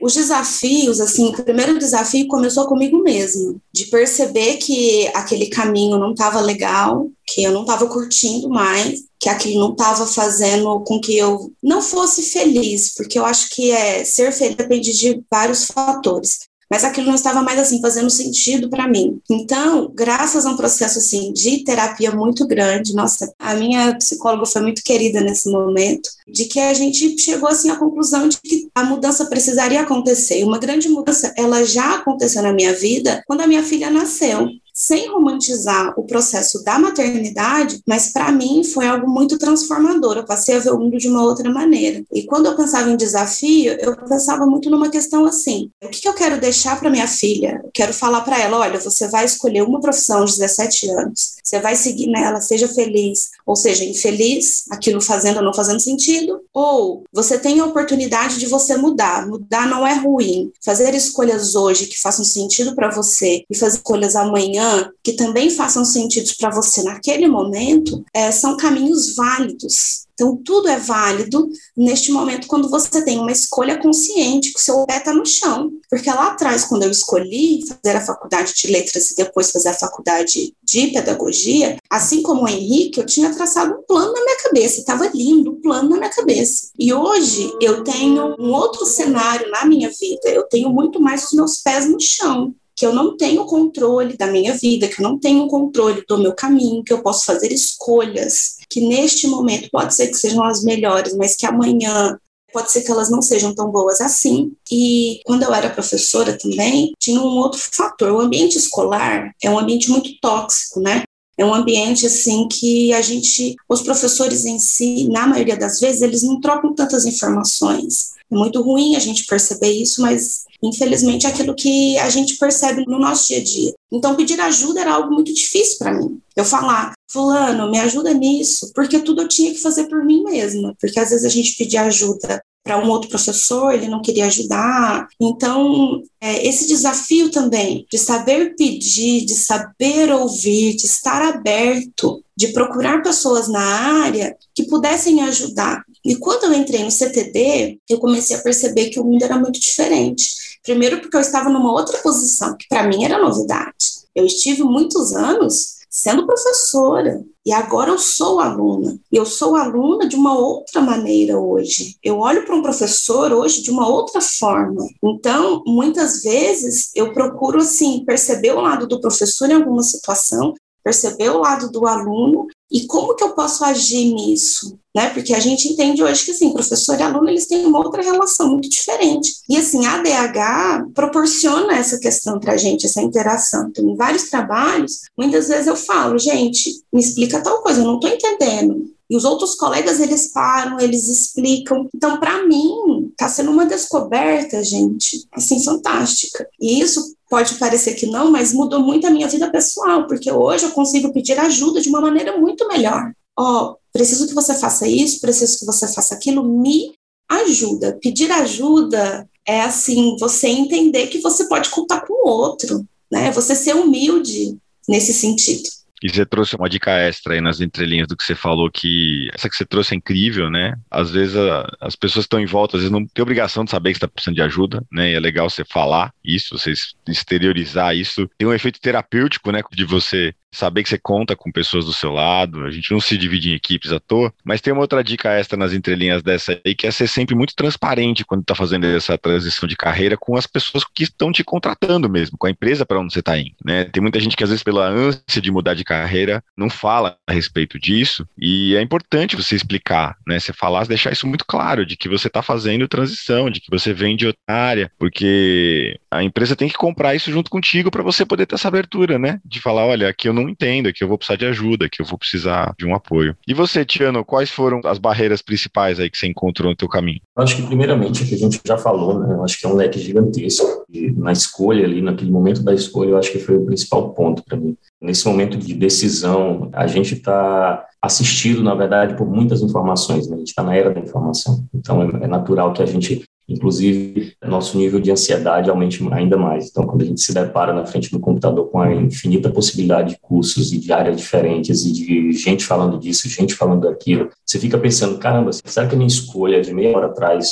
Os desafios, assim, o primeiro desafio começou comigo mesma, de perceber que aquele caminho não estava legal, que eu não estava curtindo mais, que aquilo não estava fazendo com que eu não fosse feliz, porque eu acho que é, ser feliz depende de vários fatores. Mas aquilo não estava mais, assim, fazendo sentido para mim. Então, graças a um processo, assim, de terapia muito grande, nossa, a minha psicóloga foi muito querida nesse momento, de que a gente chegou, assim, à conclusão de que a mudança precisaria acontecer. E uma grande mudança, ela já aconteceu na minha vida quando a minha filha nasceu. Sem romantizar o processo da maternidade, mas para mim foi algo muito transformador. Eu passei a ver o mundo de uma outra maneira. E quando eu pensava em desafio, eu pensava muito numa questão assim: o que, que eu quero deixar para minha filha? Eu quero falar para ela: olha, você vai escolher uma profissão aos dezessete anos, você vai seguir nela, seja feliz, ou seja, infeliz, aquilo fazendo ou não fazendo sentido, ou você tem a oportunidade de você mudar. Mudar não é ruim. Fazer escolhas hoje que façam sentido para você e fazer escolhas amanhã que também façam sentido para você naquele momento, é, são caminhos válidos. Então, tudo é válido neste momento quando você tem uma escolha consciente, que o seu pé está no chão. Porque lá atrás, quando eu escolhi fazer a faculdade de letras e depois fazer a faculdade de pedagogia, assim como o Henrique, eu tinha traçado um plano na minha cabeça, estava lindo o plano na minha cabeça. E hoje eu tenho um outro cenário na minha vida, eu tenho muito mais os meus pés no chão, que eu não tenho controle da minha vida, que eu não tenho controle do meu caminho, que eu posso fazer escolhas que neste momento pode ser que sejam as melhores, mas que amanhã pode ser que elas não sejam tão boas assim. E quando eu era professora também, tinha um outro fator. O ambiente escolar é um ambiente muito tóxico, né? É um ambiente, assim, que a gente, os professores em si, na maioria das vezes, eles não trocam tantas informações. É muito ruim a gente perceber isso, mas infelizmente é aquilo que a gente percebe no nosso dia a dia. Então, pedir ajuda era algo muito difícil para mim. Eu falar: fulano, me ajuda nisso, porque tudo eu tinha que fazer por mim mesma, porque às vezes a gente pedia ajuda para um outro professor, ele não queria ajudar. Então, é, esse desafio também de saber pedir, de saber ouvir, de estar aberto, de procurar pessoas na área que pudessem ajudar. E quando eu entrei no C T D, eu comecei a perceber que o mundo era muito diferente. Primeiro porque eu estava numa outra posição, que para mim era novidade. Eu estive muitos anos sendo professora, e agora eu sou aluna. E eu sou aluna de uma outra maneira hoje. Eu olho para um professor hoje de uma outra forma. Então, muitas vezes, eu procuro, assim, perceber o lado do professor em alguma situação, perceber o lado do aluno e como que eu posso agir nisso, né? Porque a gente entende hoje que, assim, professor e aluno, eles têm uma outra relação muito diferente. E, assim, a A D H proporciona essa questão para a gente, essa interação. Então, em vários trabalhos, muitas vezes eu falo: gente, me explica tal coisa, eu não estou entendendo. E os outros colegas, eles param, eles explicam. Então, para mim, está sendo uma descoberta, gente, assim, fantástica. E isso pode parecer que não, mas mudou muito a minha vida pessoal, porque hoje eu consigo pedir ajuda de uma maneira muito melhor. Ó, oh, preciso que você faça isso, preciso que você faça aquilo, me ajuda. Pedir ajuda é, assim, você entender que você pode contar com o outro, né? Você ser humilde nesse sentido. E você trouxe uma dica extra aí nas entrelinhas do que você falou, que essa que você trouxe é incrível, né? Às vezes a, as pessoas estão em volta, às vezes não tem obrigação de saber que você está precisando de ajuda, né? E é legal você falar isso, você exteriorizar isso. Tem um efeito terapêutico, né? De você saber que você conta com pessoas do seu lado, a gente não se divide em equipes à toa, mas tem uma outra dica extra nas entrelinhas dessa aí, que é ser sempre muito transparente quando está fazendo essa transição de carreira com as pessoas que estão te contratando mesmo, com a empresa para onde você está indo, né? Tem muita gente que às vezes pela ânsia de mudar de carreira não fala a respeito disso, e é importante você explicar, né? Você falar, deixar isso muito claro, de que você está fazendo transição, de que você vem de outra área, porque a empresa tem que comprar isso junto contigo para você poder ter essa abertura, né? De falar, olha, aqui eu não entendo, que eu vou precisar de ajuda, que eu vou precisar de um apoio. E você, Tiano, quais foram as barreiras principais aí que você encontrou no teu caminho? Eu acho que primeiramente, que a gente já falou, né? Eu acho que é um leque gigantesco. E na escolha ali, naquele momento da escolha, eu acho que foi o principal ponto para mim. Nesse momento de decisão, a gente está assistido, na verdade, por muitas informações, né? A gente está na era da informação. Então, é, é natural que a gente, inclusive, nosso nível de ansiedade aumente ainda mais. Então, quando a gente se depara na frente do computador com a infinita possibilidade de cursos e de áreas diferentes e de gente falando disso, gente falando daquilo, você fica pensando, caramba, será que a minha escolha de meia hora atrás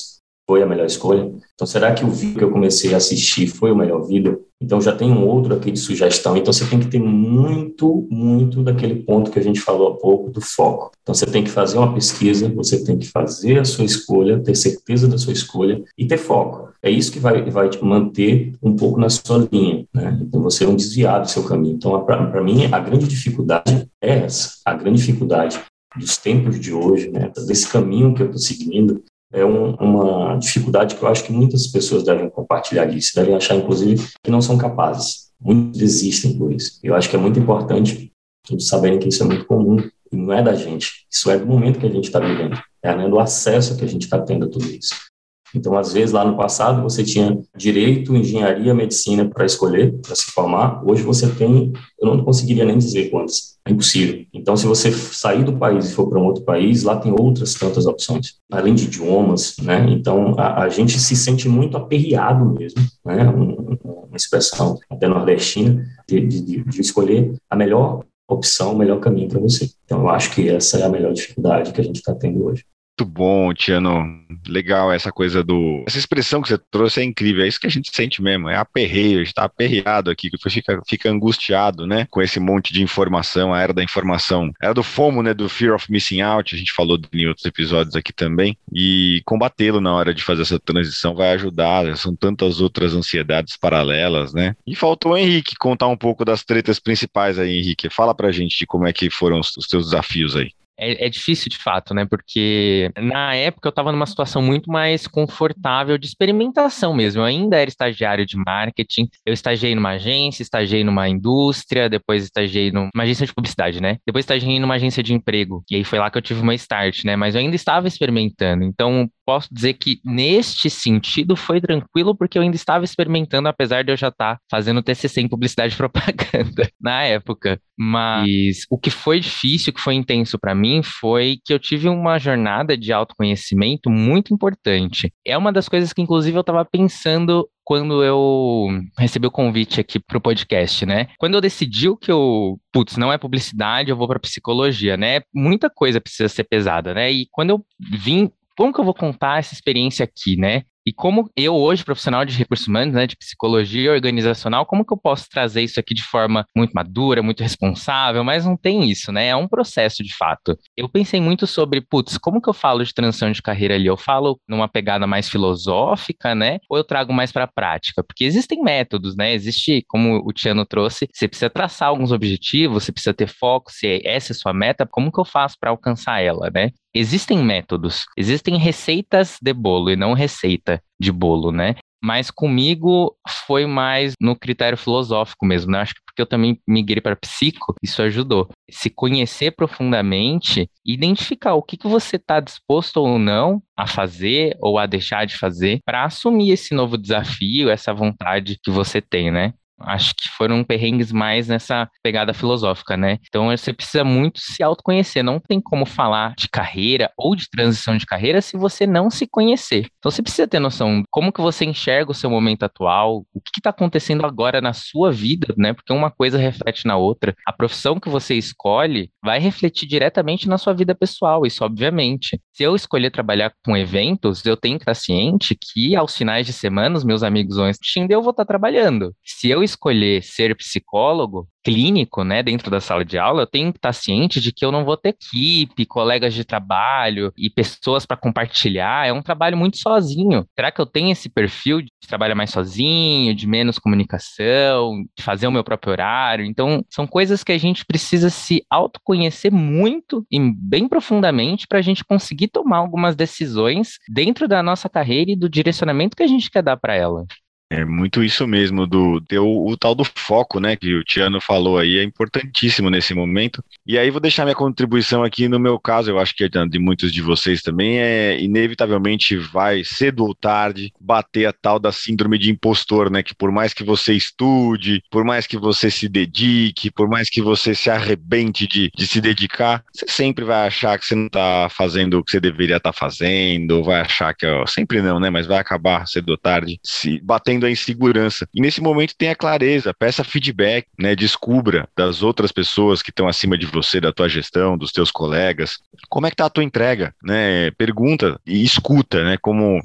foi a melhor escolha? Então, será que o vídeo que eu comecei a assistir foi o melhor vídeo? Então, já tem um outro aqui de sugestão. Então, você tem que ter muito, muito daquele ponto que a gente falou há pouco, do foco. Então, você tem que fazer uma pesquisa, você tem que fazer a sua escolha, ter certeza da sua escolha e ter foco. É isso que vai, vai te manter um pouco na sua linha, né? Então, você não desviar do seu caminho. Então, para mim, a grande dificuldade é essa. A grande dificuldade dos tempos de hoje, né? Desse caminho que eu estou seguindo, é um, uma dificuldade que eu acho que muitas pessoas devem compartilhar disso, devem achar, inclusive, que não são capazes. Muitos desistem por isso. Eu acho que é muito importante todos saberem que isso é muito comum e não é da gente. Isso é do momento que a gente está vivendo. É, né, do acesso que a gente está tendo a tudo isso. Então, às vezes, lá no passado, você tinha direito, engenharia, medicina para escolher, para se formar. Hoje você tem, eu não conseguiria nem dizer quantas. É impossível. Então, se você sair do país e for para um outro país, lá tem outras tantas opções, além de idiomas, né? Então, a, a gente se sente muito aperreado mesmo, né? Um, uma expressão até nordestina, de, de, de escolher a melhor opção, o melhor caminho para você. Então, eu acho que essa é a melhor dificuldade que a gente está tendo hoje. Muito bom, Tiano. Legal essa coisa do... Essa expressão que você trouxe é incrível, é isso que a gente sente mesmo, é aperreio, a gente tá aperreado aqui, que fica, fica angustiado, né, com esse monte de informação, a era da informação, a era do FOMO, né, do Fear of Missing Out, a gente falou em outros episódios aqui também, e combatê-lo na hora de fazer essa transição vai ajudar, são tantas outras ansiedades paralelas, né. E faltou o Henrique contar um pouco das tretas principais aí, Henrique, fala pra gente de como é que foram os, os teus desafios aí. É, é difícil de fato, né? Porque na época eu estava numa situação muito mais confortável de experimentação mesmo. Eu ainda era estagiário de marketing, eu estagiei numa agência, estagiei numa indústria, depois estagiei numa agência de publicidade, né? Depois estagiei numa agência de emprego. E aí foi lá que eu tive uma start, né? Mas eu ainda estava experimentando. Então, posso dizer que neste sentido foi tranquilo, porque eu ainda estava experimentando, apesar de eu já estar fazendo T C C em publicidade e propaganda na época. Mas o que foi difícil, o que foi intenso para mim, foi que eu tive uma jornada de autoconhecimento muito importante. É uma das coisas que, inclusive, eu estava pensando quando eu recebi o convite aqui pro podcast, né? Quando eu decidi o que eu, putz, não é publicidade, eu vou para psicologia, né? Muita coisa precisa ser pesada, né? E quando eu vim, como que eu vou contar essa experiência aqui, né? E como eu hoje, profissional de recursos humanos, né, de psicologia organizacional, como que eu posso trazer isso aqui de forma muito madura, muito responsável, mas não tem isso, né? É um processo de fato. Eu pensei muito sobre, putz, como que eu falo de transição de carreira ali? Eu falo numa pegada mais filosófica, né? Ou eu trago mais para a prática? Porque existem métodos, né? Existe, como o Tiano trouxe, você precisa traçar alguns objetivos, você precisa ter foco, se essa é a sua meta, como que eu faço para alcançar ela, né? Existem métodos, existem receitas de bolo e não receita de bolo, né? Mas comigo foi mais no critério filosófico mesmo, né? Acho que porque eu também migrei para psico, isso ajudou. Se conhecer profundamente, identificar o que, que você está disposto ou não a fazer ou a deixar de fazer para assumir esse novo desafio, essa vontade que você tem, né? Acho que foram perrengues mais nessa pegada filosófica, né? Então você precisa muito se autoconhecer. Não tem como falar de carreira ou de transição de carreira se você não se conhecer. Então você precisa ter noção de como que você enxerga o seu momento atual, o que está acontecendo agora na sua vida, né? Porque uma coisa reflete na outra. A profissão que você escolhe vai refletir diretamente na sua vida pessoal, isso obviamente. Se eu escolher trabalhar com eventos, eu tenho que estar ciente que aos finais de semana os meus amigos vão assistindo e eu vou estar trabalhando. Se eu escolher ser psicólogo clínico, né, dentro da sala de aula, eu tenho que estar ciente de que eu não vou ter equipe, colegas de trabalho e pessoas para compartilhar. É um trabalho muito sozinho. Será que eu tenho esse perfil de trabalhar mais sozinho, de menos comunicação, de fazer o meu próprio horário? Então, são coisas que a gente precisa se autoconhecer muito e bem profundamente para a gente conseguir tomar algumas decisões dentro da nossa carreira e do direcionamento que a gente quer dar para ela. É muito isso mesmo, do ter o, o tal do foco, né, que o Tiano falou aí, é importantíssimo nesse momento. E aí vou deixar minha contribuição aqui no meu caso, eu acho que de muitos de vocês também, é inevitavelmente vai cedo ou tarde bater a tal da síndrome de impostor, né, que por mais que você estude, por mais que você se dedique, por mais que você se arrebente de, de se dedicar, você sempre vai achar que você não está fazendo o que você deveria estar fazendo, vai achar que, ó, sempre não, né, mas vai acabar cedo ou tarde se batendo tendo a insegurança. E nesse momento tenha clareza, peça feedback, né? Descubra das outras pessoas que estão acima de você, da tua gestão, dos teus colegas, como é que tá a tua entrega, né? Pergunta e escuta, né? Como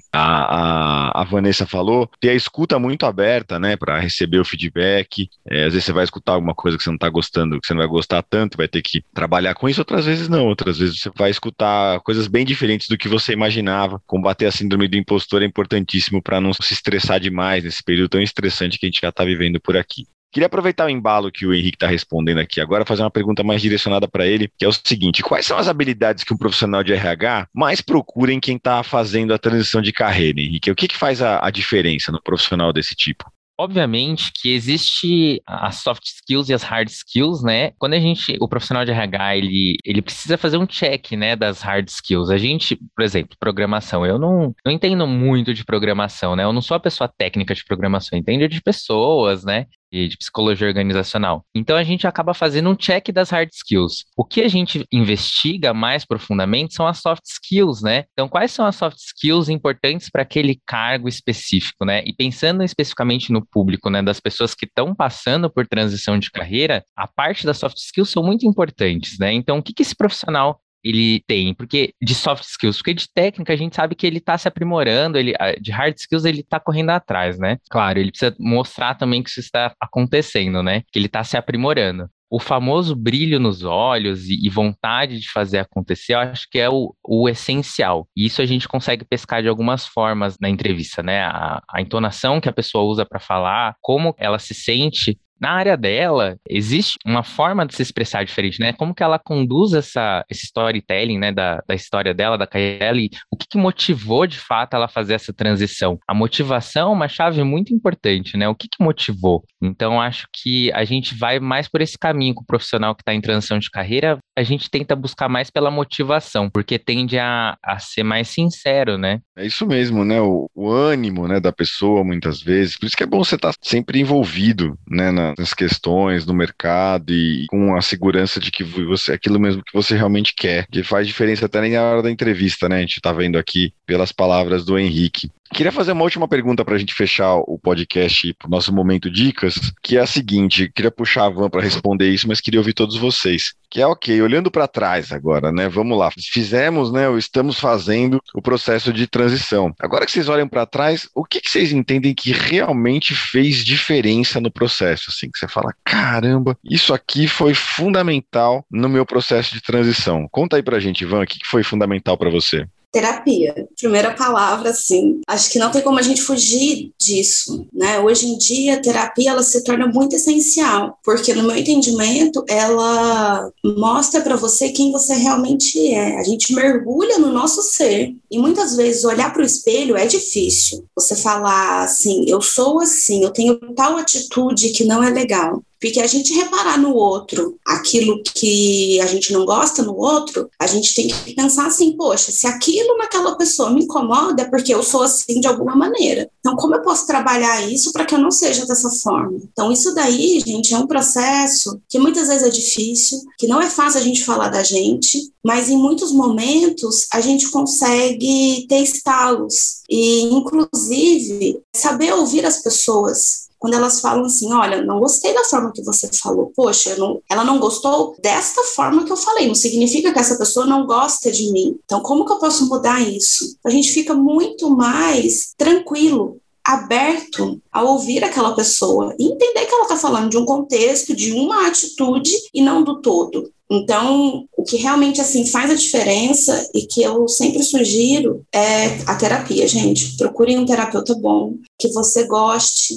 a, a, a Vanessa falou, ter a escuta muito aberta, né? Para receber o feedback. É, às vezes você vai escutar alguma coisa que você não tá gostando, que você não vai gostar tanto, vai ter que trabalhar com isso, outras vezes não, outras vezes você vai escutar coisas bem diferentes do que você imaginava. Combater a síndrome do impostor é importantíssimo para não se estressar demais nesse período tão estressante que a gente já está vivendo por aqui. Queria aproveitar o embalo que o Henrique está respondendo aqui agora, fazer uma pergunta mais direcionada para ele, que é o seguinte: quais são as habilidades que um profissional de R H mais procura em quem está fazendo a transição de carreira, Henrique? O que, que faz a, a diferença no profissional desse tipo? Obviamente que existe as soft skills e as hard skills, né? Quando a gente, o profissional de R H, ele, ele precisa fazer um check, né, das hard skills. A gente, por exemplo, programação, eu não, não entendo muito de programação, né? Eu não sou a pessoa técnica de programação, eu entendo de pessoas, né? De psicologia organizacional. Então a gente acaba fazendo um check das hard skills. O que a gente investiga mais profundamente são as soft skills, né? Então quais são as soft skills importantes para aquele cargo específico, né? E pensando especificamente no público, né, das pessoas que estão passando por transição de carreira, a parte das soft skills são muito importantes, né? Então o que que esse profissional ele tem? Porque de soft skills, porque de técnica a gente sabe que ele está se aprimorando, ele, de hard skills ele está correndo atrás, né? Claro, ele precisa mostrar também que isso está acontecendo, né? Que ele está se aprimorando. O famoso brilho nos olhos e, e vontade de fazer acontecer, eu acho que é o, o essencial. E isso a gente consegue pescar de algumas formas na entrevista, né? A, a entonação que a pessoa usa para falar, como ela se sente. Na área dela, existe uma forma de se expressar diferente, né? Como que ela conduz essa, esse storytelling, né? Da, da história dela, da carreira dela, e o que, que motivou, de fato, ela a fazer essa transição. A motivação é uma chave muito importante, né? O que, que motivou? Então, acho que a gente vai mais por esse caminho com o profissional que está em transição de carreira, a gente tenta buscar mais pela motivação, porque tende a, a ser mais sincero, né? É isso mesmo, né? O, o ânimo, né, da pessoa, muitas vezes. Por isso que é bom você estar sempre envolvido, né, na nas questões do mercado e com a segurança de que você é aquilo mesmo que você realmente quer, que faz diferença até na hora da entrevista, né? A gente tá vendo aqui pelas palavras do Henrique. Queria fazer uma última pergunta para a gente fechar o podcast para o nosso momento dicas, que é a seguinte: queria puxar a Van para responder isso, mas queria ouvir todos vocês. Que é ok, olhando para trás agora, né? Vamos lá, fizemos, né? Ou estamos fazendo o processo de transição. Agora que vocês olham para trás, o que, que vocês entendem que realmente fez diferença no processo? Assim, que você fala, caramba, isso aqui foi fundamental no meu processo de transição. Conta aí pra gente, Ivan, o que, que foi fundamental para você? Terapia, primeira palavra, assim, acho que não tem como a gente fugir disso, né? Hoje em dia, a terapia, ela se torna muito essencial, porque no meu entendimento, ela mostra para você quem você realmente é. A gente mergulha no nosso ser, e muitas vezes olhar para o espelho é difícil. Você falar assim, eu sou assim, eu tenho tal atitude que não é legal. Porque a gente reparar no outro aquilo que a gente não gosta no outro, a gente tem que pensar assim, poxa, se aquilo naquela pessoa me incomoda é porque eu sou assim de alguma maneira. Então, como eu posso trabalhar isso para que eu não seja dessa forma? Então, isso daí, gente, é um processo que muitas vezes é difícil, que não é fácil a gente falar da gente, mas em muitos momentos a gente consegue ter estalos e, inclusive, saber ouvir as pessoas. Quando elas falam assim, olha, não gostei da forma que você falou, poxa, eu não, ela não gostou desta forma que eu falei, não significa que essa pessoa não gosta de mim. Então, como que eu posso mudar isso? A gente fica muito mais tranquilo, aberto a ouvir aquela pessoa e entender que ela está falando de um contexto, de uma atitude e não do todo. Então, o que realmente assim faz a diferença e que eu sempre sugiro é a terapia, gente. Procurem um terapeuta bom, que você goste,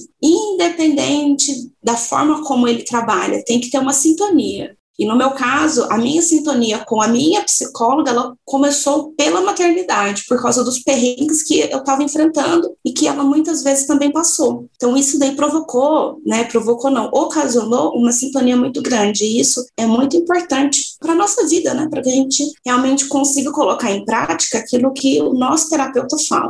independente da forma como ele trabalha, tem que ter uma sintonia. E no meu caso, a minha sintonia com a minha psicóloga, ela começou pela maternidade, por causa dos perrengues que eu estava enfrentando e que ela muitas vezes também passou. Então isso daí provocou, né, provocou não, ocasionou uma sintonia muito grande. E isso é muito importante para a nossa vida, né, para que a gente realmente consiga colocar em prática aquilo que o nosso terapeuta fala.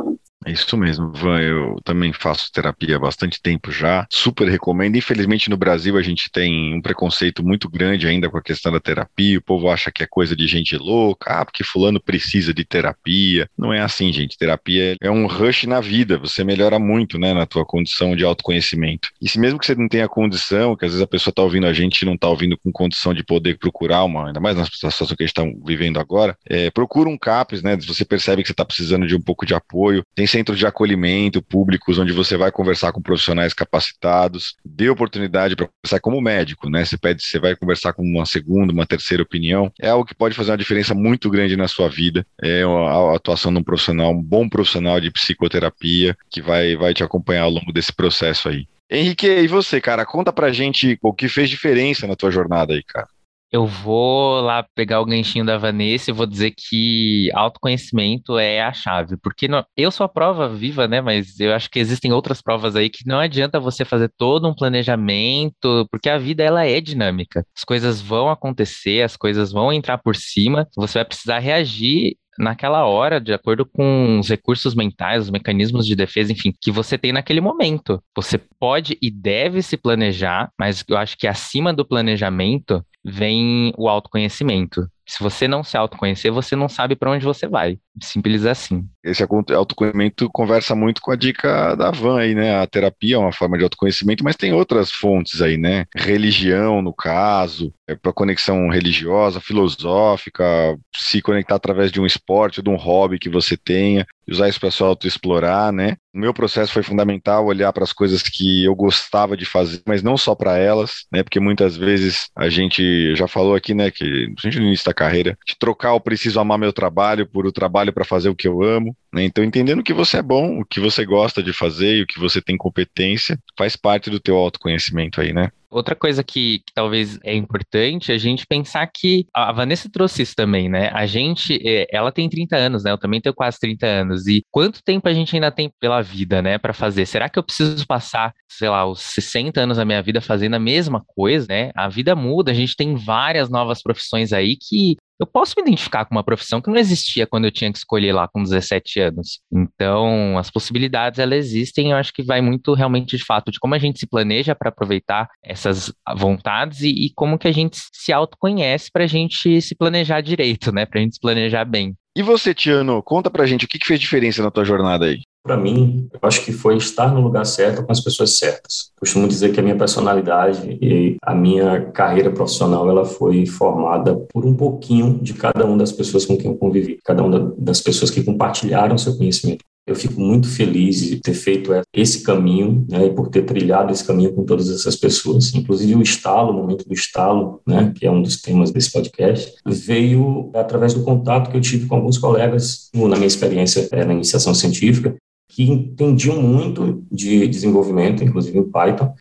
É isso mesmo, Van, eu também faço terapia há bastante tempo já, super recomendo. Infelizmente no Brasil a gente tem um preconceito muito grande ainda com a questão da terapia, o povo acha que é coisa de gente louca, ah, porque fulano precisa de terapia. Não é assim, gente, terapia é um rush na vida, você melhora muito, né, na tua condição de autoconhecimento. E se mesmo que você não tenha condição, que às vezes a pessoa tá ouvindo a gente e não tá ouvindo com condição de poder procurar uma, ainda mais na situação que a gente tá vivendo agora, é, procura um CAPS, né, se você percebe que você tá precisando de um pouco de apoio, tem centros de acolhimento públicos onde você vai conversar com profissionais capacitados, dê oportunidade para conversar como médico, né? Você pede, você vai conversar com uma segunda, uma terceira opinião, é algo que pode fazer uma diferença muito grande na sua vida, é a atuação de um profissional, um bom profissional de psicoterapia que vai, vai te acompanhar ao longo desse processo aí. Henrique, e você, cara? Conta pra gente o que fez diferença na tua jornada aí, cara. Eu vou lá pegar o ganchinho da Vanessa e vou dizer que autoconhecimento é a chave, porque não, eu sou a prova viva, né, mas eu acho que existem outras provas aí que não adianta você fazer todo um planejamento, porque a vida ela é dinâmica, as coisas vão acontecer, as coisas vão entrar por cima, você vai precisar reagir naquela hora, de acordo com os recursos mentais, os mecanismos de defesa, enfim, que você tem naquele momento. Você pode e deve se planejar, mas eu acho que acima do planejamento vem o autoconhecimento. Se você não se autoconhecer, você não sabe para onde você vai. Simples assim. Esse autoconhecimento conversa muito com a dica da Van aí, né? A terapia é uma forma de autoconhecimento, mas tem outras fontes aí, né? Religião, no caso, é para conexão religiosa, filosófica, se conectar através de um esporte ou de um hobby que você tenha, usar isso para só autoexplorar, né? O meu processo foi fundamental olhar para as coisas que eu gostava de fazer, mas não só para elas, né? Porque muitas vezes a gente já falou aqui, né, que a gente no início da carreira, de trocar o preciso amar meu trabalho por o trabalho para fazer o que eu amo, né? Então, entendendo o que você é bom, o que você gosta de fazer e o que você tem competência, faz parte do teu autoconhecimento aí, né? Outra coisa que, que talvez é importante é a gente pensar que a Vanessa trouxe isso também, né? A gente, ela tem trinta anos, né? Eu também tenho quase trinta anos. E quanto tempo a gente ainda tem pela vida, né? Para fazer? Será que eu preciso passar, sei lá, os sessenta anos da minha vida fazendo a mesma coisa, né? A vida muda, a gente tem várias novas profissões aí que eu posso me identificar com uma profissão que não existia quando eu tinha que escolher lá com dezessete anos. Então, as possibilidades, elas existem. Eu acho que vai muito realmente de fato de como a gente se planeja para aproveitar essas vontades e, e como que a gente se autoconhece para a gente se planejar direito, né? Para a gente se planejar bem. E você, Tiano, conta pra gente o que, que fez diferença na tua jornada aí? Para mim, eu acho que foi estar no lugar certo com as pessoas certas. Costumo dizer que a minha personalidade e a minha carreira profissional ela foi formada por um pouquinho de cada uma das pessoas com quem eu convivi, cada uma das pessoas que compartilharam seu conhecimento. Eu fico muito feliz de ter feito esse caminho, né, e por ter trilhado esse caminho com todas essas pessoas. Inclusive o estalo, o momento do estalo, né, que é um dos temas desse podcast, veio através do contato que eu tive com alguns colegas, na minha experiência na iniciação científica, que entendiam muito de desenvolvimento, inclusive em Python,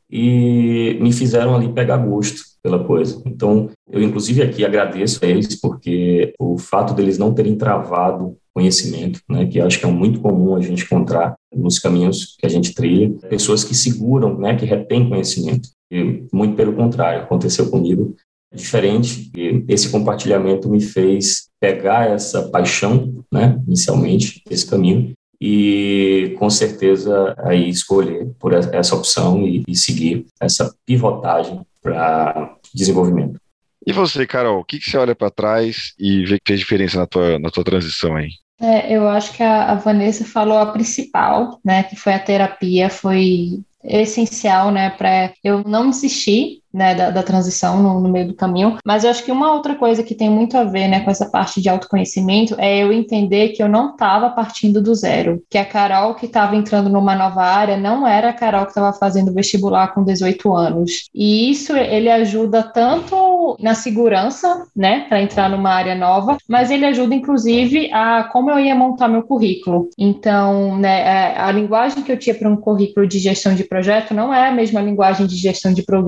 e me fizeram ali pegar gosto pela coisa. Então, eu inclusive aqui agradeço a eles, porque o fato deles não terem travado conhecimento, né, que acho que é muito comum a gente encontrar nos caminhos que a gente trilha, pessoas que seguram, né, que retêm conhecimento. E, muito pelo contrário, aconteceu comigo diferente. E esse compartilhamento me fez pegar essa paixão, né, inicialmente, esse caminho, e com certeza aí escolher por essa opção e, e seguir essa pivotagem para desenvolvimento. E você, Carol, o que, que você olha para trás e vê que fez diferença na tua, na tua transição aí? É, eu acho que a, a Vanessa falou a principal, né, que foi a terapia, foi essencial, né, para eu não desistir, né, da, da transição no, no meio do caminho, mas eu acho que uma outra coisa que tem muito a ver, né, com essa parte de autoconhecimento é eu entender que eu não estava partindo do zero, que a Carol que estava entrando numa nova área não era a Carol que estava fazendo vestibular com dezoito anos, e isso ele ajuda tanto na segurança, né, para entrar numa área nova, mas ele ajuda inclusive a como eu ia montar meu currículo. Então, né, a, a linguagem que eu tinha para um currículo de gestão de projeto não é a mesma linguagem de gestão de produto, mas a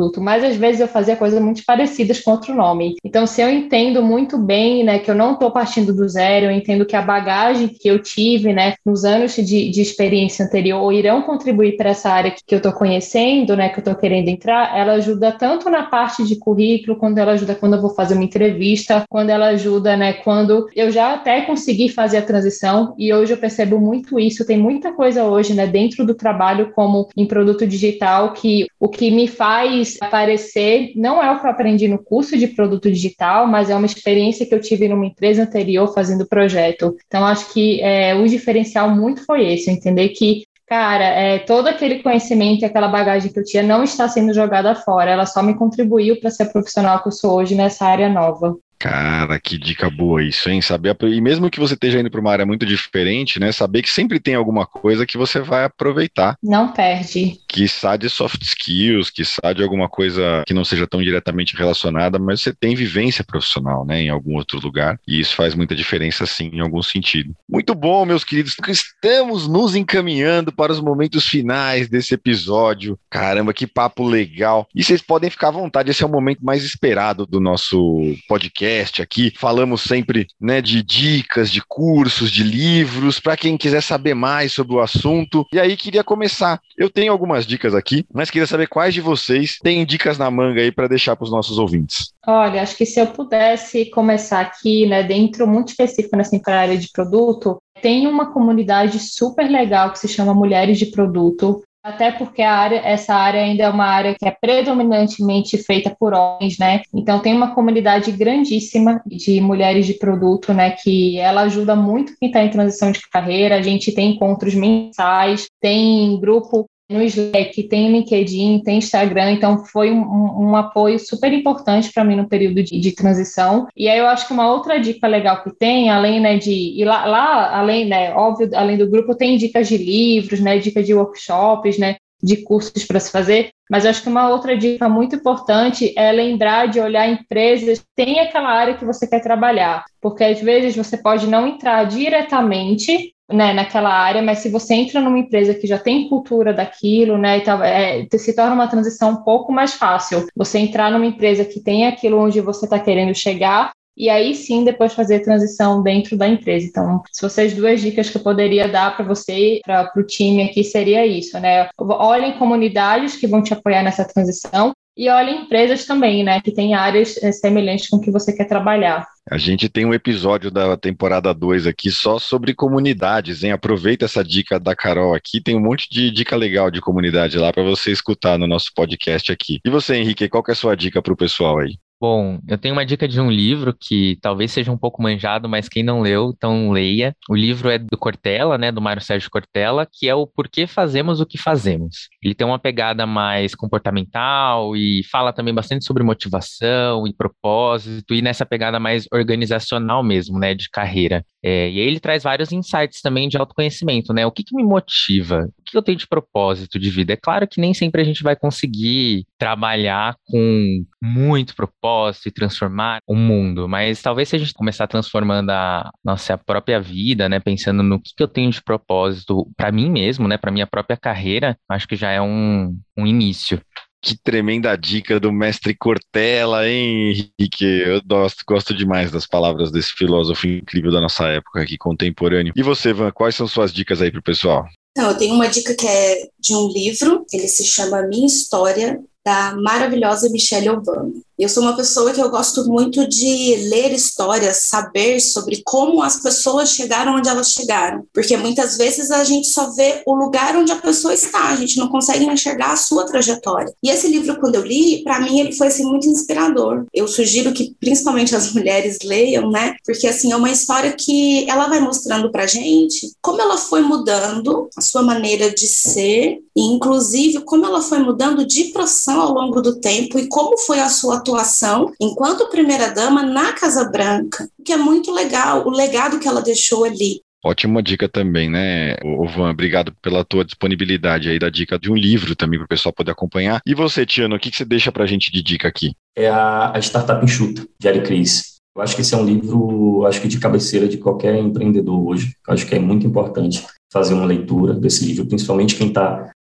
muitas vezes eu fazia coisas muito parecidas com outro nome. Então, se eu entendo muito bem, né, que eu não estou partindo do zero, eu entendo que a bagagem que eu tive, né, nos anos de, de experiência anterior irão contribuir para essa área que eu estou conhecendo, né, que eu estou querendo entrar, ela ajuda tanto na parte de currículo, quando ela ajuda quando eu vou fazer uma entrevista, quando ela ajuda, né, quando eu já até consegui fazer a transição, e hoje eu percebo muito isso, tem muita coisa hoje, né, dentro do trabalho como em produto digital, que o que me faz aparecer não é o que eu aprendi no curso de produto digital, mas é uma experiência que eu tive numa empresa anterior fazendo projeto. Então, acho que é, o diferencial muito foi esse, entender que cara, é, todo aquele conhecimento e aquela bagagem que eu tinha não está sendo jogada fora, ela só me contribuiu para ser a profissional que eu sou hoje nessa área nova. Cara, que dica boa isso, hein? Saber, e mesmo que você esteja indo para uma área muito diferente, né? Saber que sempre tem alguma coisa que você vai aproveitar. Não perde. Quiçá de soft skills, quiçá de alguma coisa que não seja tão diretamente relacionada, mas você tem vivência profissional, né? Em algum outro lugar. E isso faz muita diferença, sim, em algum sentido. Muito bom, meus queridos. Estamos nos encaminhando para os momentos finais desse episódio. Caramba, que papo legal. E vocês podem ficar à vontade, esse é o momento mais esperado do nosso podcast aqui. Falamos sempre, né, de dicas, de cursos, de livros, para quem quiser saber mais sobre o assunto. E aí, queria começar. Eu tenho algumas dicas aqui, mas queria saber quais de vocês têm dicas na manga aí para deixar para os nossos ouvintes. Olha, acho que se eu pudesse começar aqui, né, dentro muito específico nessa área de produto, tem uma comunidade super legal que se chama Mulheres de Produto. Até porque a área, essa área ainda é uma área que é predominantemente feita por homens, né? Então tem uma comunidade grandíssima de mulheres de produto, né? Que ela ajuda muito quem está em transição de carreira. A gente tem encontros mensais, tem grupo no Slack, tem LinkedIn, tem Instagram, então foi um, um apoio super importante para mim no período de, de transição. E aí eu acho que uma outra dica legal que tem, além, né, de ir lá, lá, além, né, óbvio, além do grupo, tem dicas de livros, né, dicas de workshops, né, de cursos para se fazer, mas eu acho que uma outra dica muito importante é lembrar de olhar empresas, tem aquela área que você quer trabalhar, porque às vezes você pode não entrar diretamente, né, naquela área, mas se você entra numa empresa que já tem cultura daquilo, né, e tal, é, se torna uma transição um pouco mais fácil. Você entrar numa empresa que tem aquilo onde você está querendo chegar, e aí sim depois fazer a transição dentro da empresa. Então, se vocês duas dicas que eu poderia dar para você, para o time aqui, seria isso, né? Olhem comunidades que vão te apoiar nessa transição, e olhem empresas também, né, que têm áreas é, semelhantes com o que você quer trabalhar. A gente tem um episódio da temporada dois aqui só sobre comunidades, hein? Aproveita essa dica da Carol aqui, tem um monte de dica legal de comunidade lá para você escutar no nosso podcast aqui. E você, Henrique, qual que é a sua dica para o pessoal aí? Bom, eu tenho uma dica de um livro que talvez seja um pouco manjado, mas quem não leu, então leia. O livro é do Cortella, né, do Mário Sérgio Cortella, que é o Por que Fazemos o que Fazemos. Ele tem uma pegada mais comportamental e fala também bastante sobre motivação e propósito, e nessa pegada mais organizacional mesmo, né, de carreira. É, e aí ele traz vários insights também de autoconhecimento, né? O que que me motiva? O que eu tenho de propósito de vida? É claro que nem sempre a gente vai conseguir trabalhar com muito propósito e transformar o mundo, mas talvez se a gente começar transformando a nossa própria vida, né, pensando no que, que eu tenho de propósito para mim mesmo, né, para minha própria carreira, acho que já é um, um início. Que tremenda dica do mestre Cortella, hein, Henrique? Eu gosto, gosto demais das palavras desse filósofo incrível da nossa época aqui, contemporâneo. E você, Van, quais são suas dicas aí pro pessoal? Então, eu tenho uma dica que é de um livro, ele se chama Minha História, da maravilhosa Michelle Obama. Eu sou uma pessoa que eu gosto muito de ler histórias, saber sobre como as pessoas chegaram onde elas chegaram, porque muitas vezes a gente só vê o lugar onde a pessoa está, a gente não consegue enxergar a sua trajetória. E esse livro, quando eu li, para mim ele foi assim, muito inspirador. Eu sugiro que principalmente as mulheres leiam, né? Porque assim, é uma história que ela vai mostrando pra gente como ela foi mudando a sua maneira de ser, e inclusive como ela foi mudando de profissão ao longo do tempo e como foi a sua atuação enquanto primeira-dama na Casa Branca, que é muito legal, o legado que ela deixou ali. Ótima dica também, né, ô Van? Obrigado pela tua disponibilidade aí da dica de um livro também para o pessoal poder acompanhar. E você, Tiano, o que, que você deixa pra gente de dica aqui? É a, a Startup Enxuta, de Eric Ries. Eu acho que esse é um livro, acho que de cabeceira de qualquer empreendedor hoje. Eu acho que é muito importante fazer uma leitura desse livro, principalmente quem está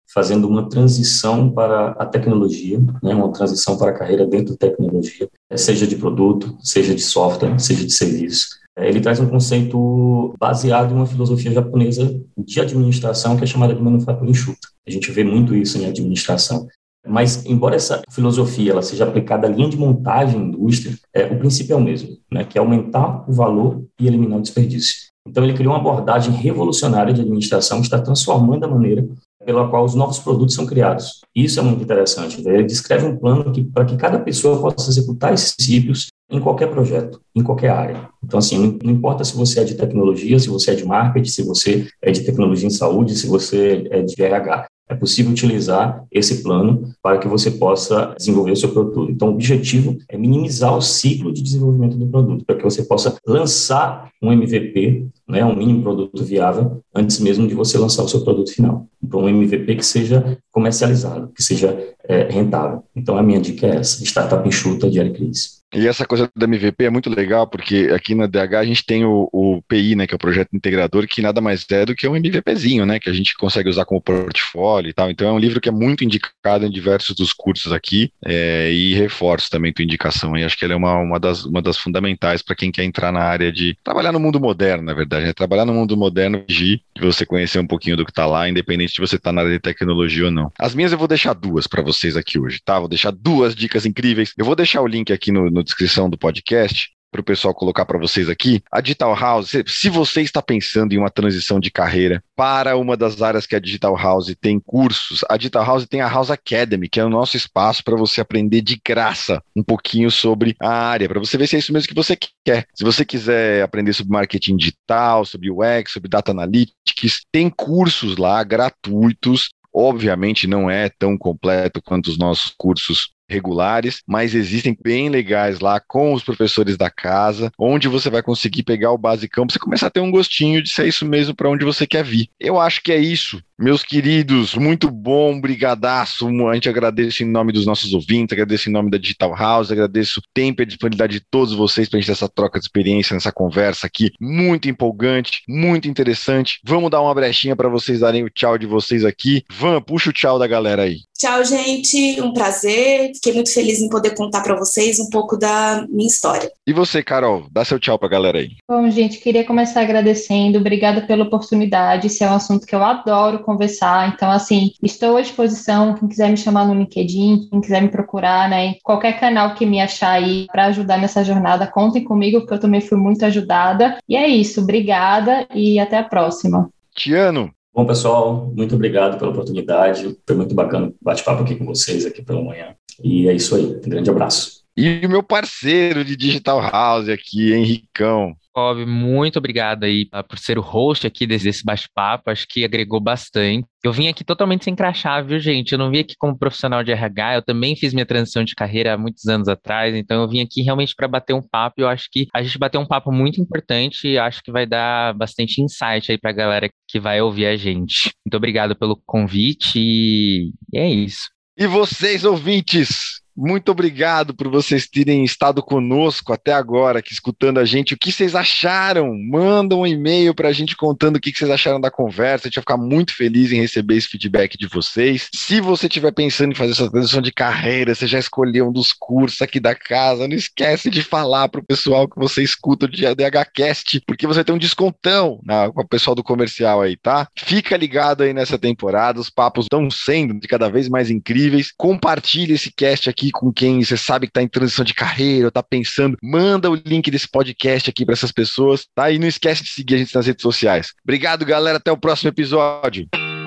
fazendo uma transição para a tecnologia, né, uma transição para a carreira dentro da tecnologia, seja de produto, seja de software, seja de serviço. Ele traz um conceito baseado em uma filosofia japonesa de administração que é chamada de manufatura enxuta. A gente vê muito isso em administração. Mas, embora essa filosofia ela seja aplicada à linha de montagem da indústria, é, o princípio é o mesmo, né, que é aumentar o valor e eliminar o desperdício. Então, ele criou uma abordagem revolucionária de administração que está transformando a maneira pela qual os novos produtos são criados. Isso é muito interessante. Ele descreve um plano que, para que cada pessoa possa executar esses princípios em qualquer projeto, em qualquer área. Então, assim, não, não importa se você é de tecnologia, se você é de marketing, se você é de tecnologia em saúde, se você é de R H. É possível utilizar esse plano para que você possa desenvolver o seu produto. Então, o objetivo é minimizar o ciclo de desenvolvimento do produto, para que você possa lançar um M V P, né, um mínimo produto viável, antes mesmo de você lançar o seu produto final. Então, um M V P que seja comercializado, que seja é, rentável. Então, a minha dica é essa, Startup Enxuta de Eric Ries. E essa coisa do M V P é muito legal, porque aqui na D H a gente tem o, o P I, né, que é o Projeto Integrador, que nada mais é do que um MVPzinho, né, que a gente consegue usar como portfólio e tal. Então é um livro que é muito indicado em diversos dos cursos aqui, é, e reforço também tua indicação. E acho que ele é uma, uma, das, uma das fundamentais para quem quer entrar na área de trabalhar no mundo moderno, na verdade, né, trabalhar no mundo moderno de você conhecer um pouquinho do que está lá, independente de você estar tá na área de tecnologia ou não. As minhas eu vou deixar duas para vocês aqui hoje, tá? Vou deixar duas dicas incríveis. Eu vou deixar o link aqui no na descrição do podcast, para o pessoal colocar para vocês aqui. A Digital House, se você está pensando em uma transição de carreira para uma das áreas que a Digital House tem cursos, a Digital House tem a House Academy, que é o nosso espaço para você aprender de graça um pouquinho sobre a área, para você ver se é isso mesmo que você quer. Se você quiser aprender sobre marketing digital, sobre U X, sobre Data Analytics, tem cursos lá gratuitos. Obviamente não é tão completo quanto os nossos cursos regulares, mas existem bem legais lá com os professores da casa, onde você vai conseguir pegar o basicão para você começar a ter um gostinho de ser isso mesmo para onde você quer vir. Eu acho que é isso. Meus queridos, muito bom, brigadaço, a gente agradece em nome dos nossos ouvintes, agradeço em nome da Digital House, agradeço o tempo e a disponibilidade de todos vocês para a gente ter essa troca de experiência nessa conversa aqui, muito empolgante, muito interessante. Vamos dar uma brechinha para vocês darem o tchau de vocês aqui. Van, puxa o tchau da galera aí. Tchau, gente, um prazer, fiquei muito feliz em poder contar para vocês um pouco da minha história. E você, Carol, dá seu tchau para a galera aí. Bom, gente, queria começar agradecendo, obrigada pela oportunidade, esse é um assunto que eu adoro conversar, então, assim, estou à disposição, quem quiser me chamar no LinkedIn, quem quiser me procurar, né, em qualquer canal que me achar aí para ajudar nessa jornada, contem comigo, porque eu também fui muito ajudada, e é isso, obrigada e até a próxima. Tiano. Bom, pessoal, muito obrigado pela oportunidade. Foi muito bacana bate-papo aqui com vocês aqui pela manhã. E é isso aí. Um grande abraço. E o meu parceiro de Digital House aqui, Henricão. Bob, muito obrigado aí por ser o host aqui desse bate-papo, acho que agregou bastante. Eu vim aqui totalmente sem crachá, viu, gente? Eu não vim aqui como profissional de R H, eu também fiz minha transição de carreira há muitos anos atrás, então eu vim aqui realmente para bater um papo e eu acho que a gente bateu um papo muito importante e acho que vai dar bastante insight aí pra galera que vai ouvir a gente. Muito obrigado pelo convite e é isso. E vocês, ouvintes? Muito obrigado por vocês terem estado conosco até agora, aqui escutando a gente. O que vocês acharam? Manda um e-mail para a gente contando o que vocês acharam da conversa. A gente vai ficar muito feliz em receber esse feedback de vocês. Se você estiver pensando em fazer essa transição de carreira, você já escolheu um dos cursos aqui da casa, não esquece de falar para o pessoal que você escuta o D H Cast, porque você tem um descontão na, com o pessoal do comercial aí, tá? Fica ligado aí nessa temporada, os papos estão sendo de cada vez mais incríveis. Compartilhe esse cast aqui com quem você sabe que está em transição de carreira ou está pensando, manda o link desse podcast aqui para essas pessoas, tá? E não esquece de seguir a gente nas redes sociais. Obrigado, galera, até o próximo episódio.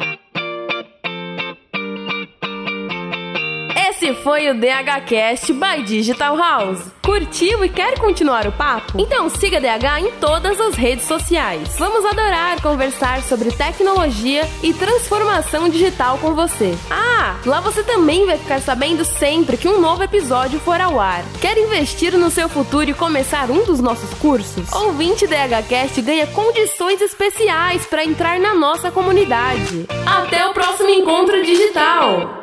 Esse foi o D H Cast by Digital House. Curtiu e quer continuar o papo? Então siga a D H em todas as redes sociais. Vamos adorar conversar sobre tecnologia e transformação digital com você. Ah, lá você também vai ficar sabendo sempre que um novo episódio for ao ar. Quer investir no seu futuro e começar um dos nossos cursos? Ouvinte D H Cast ganha condições especiais para entrar na nossa comunidade. Até o próximo encontro digital!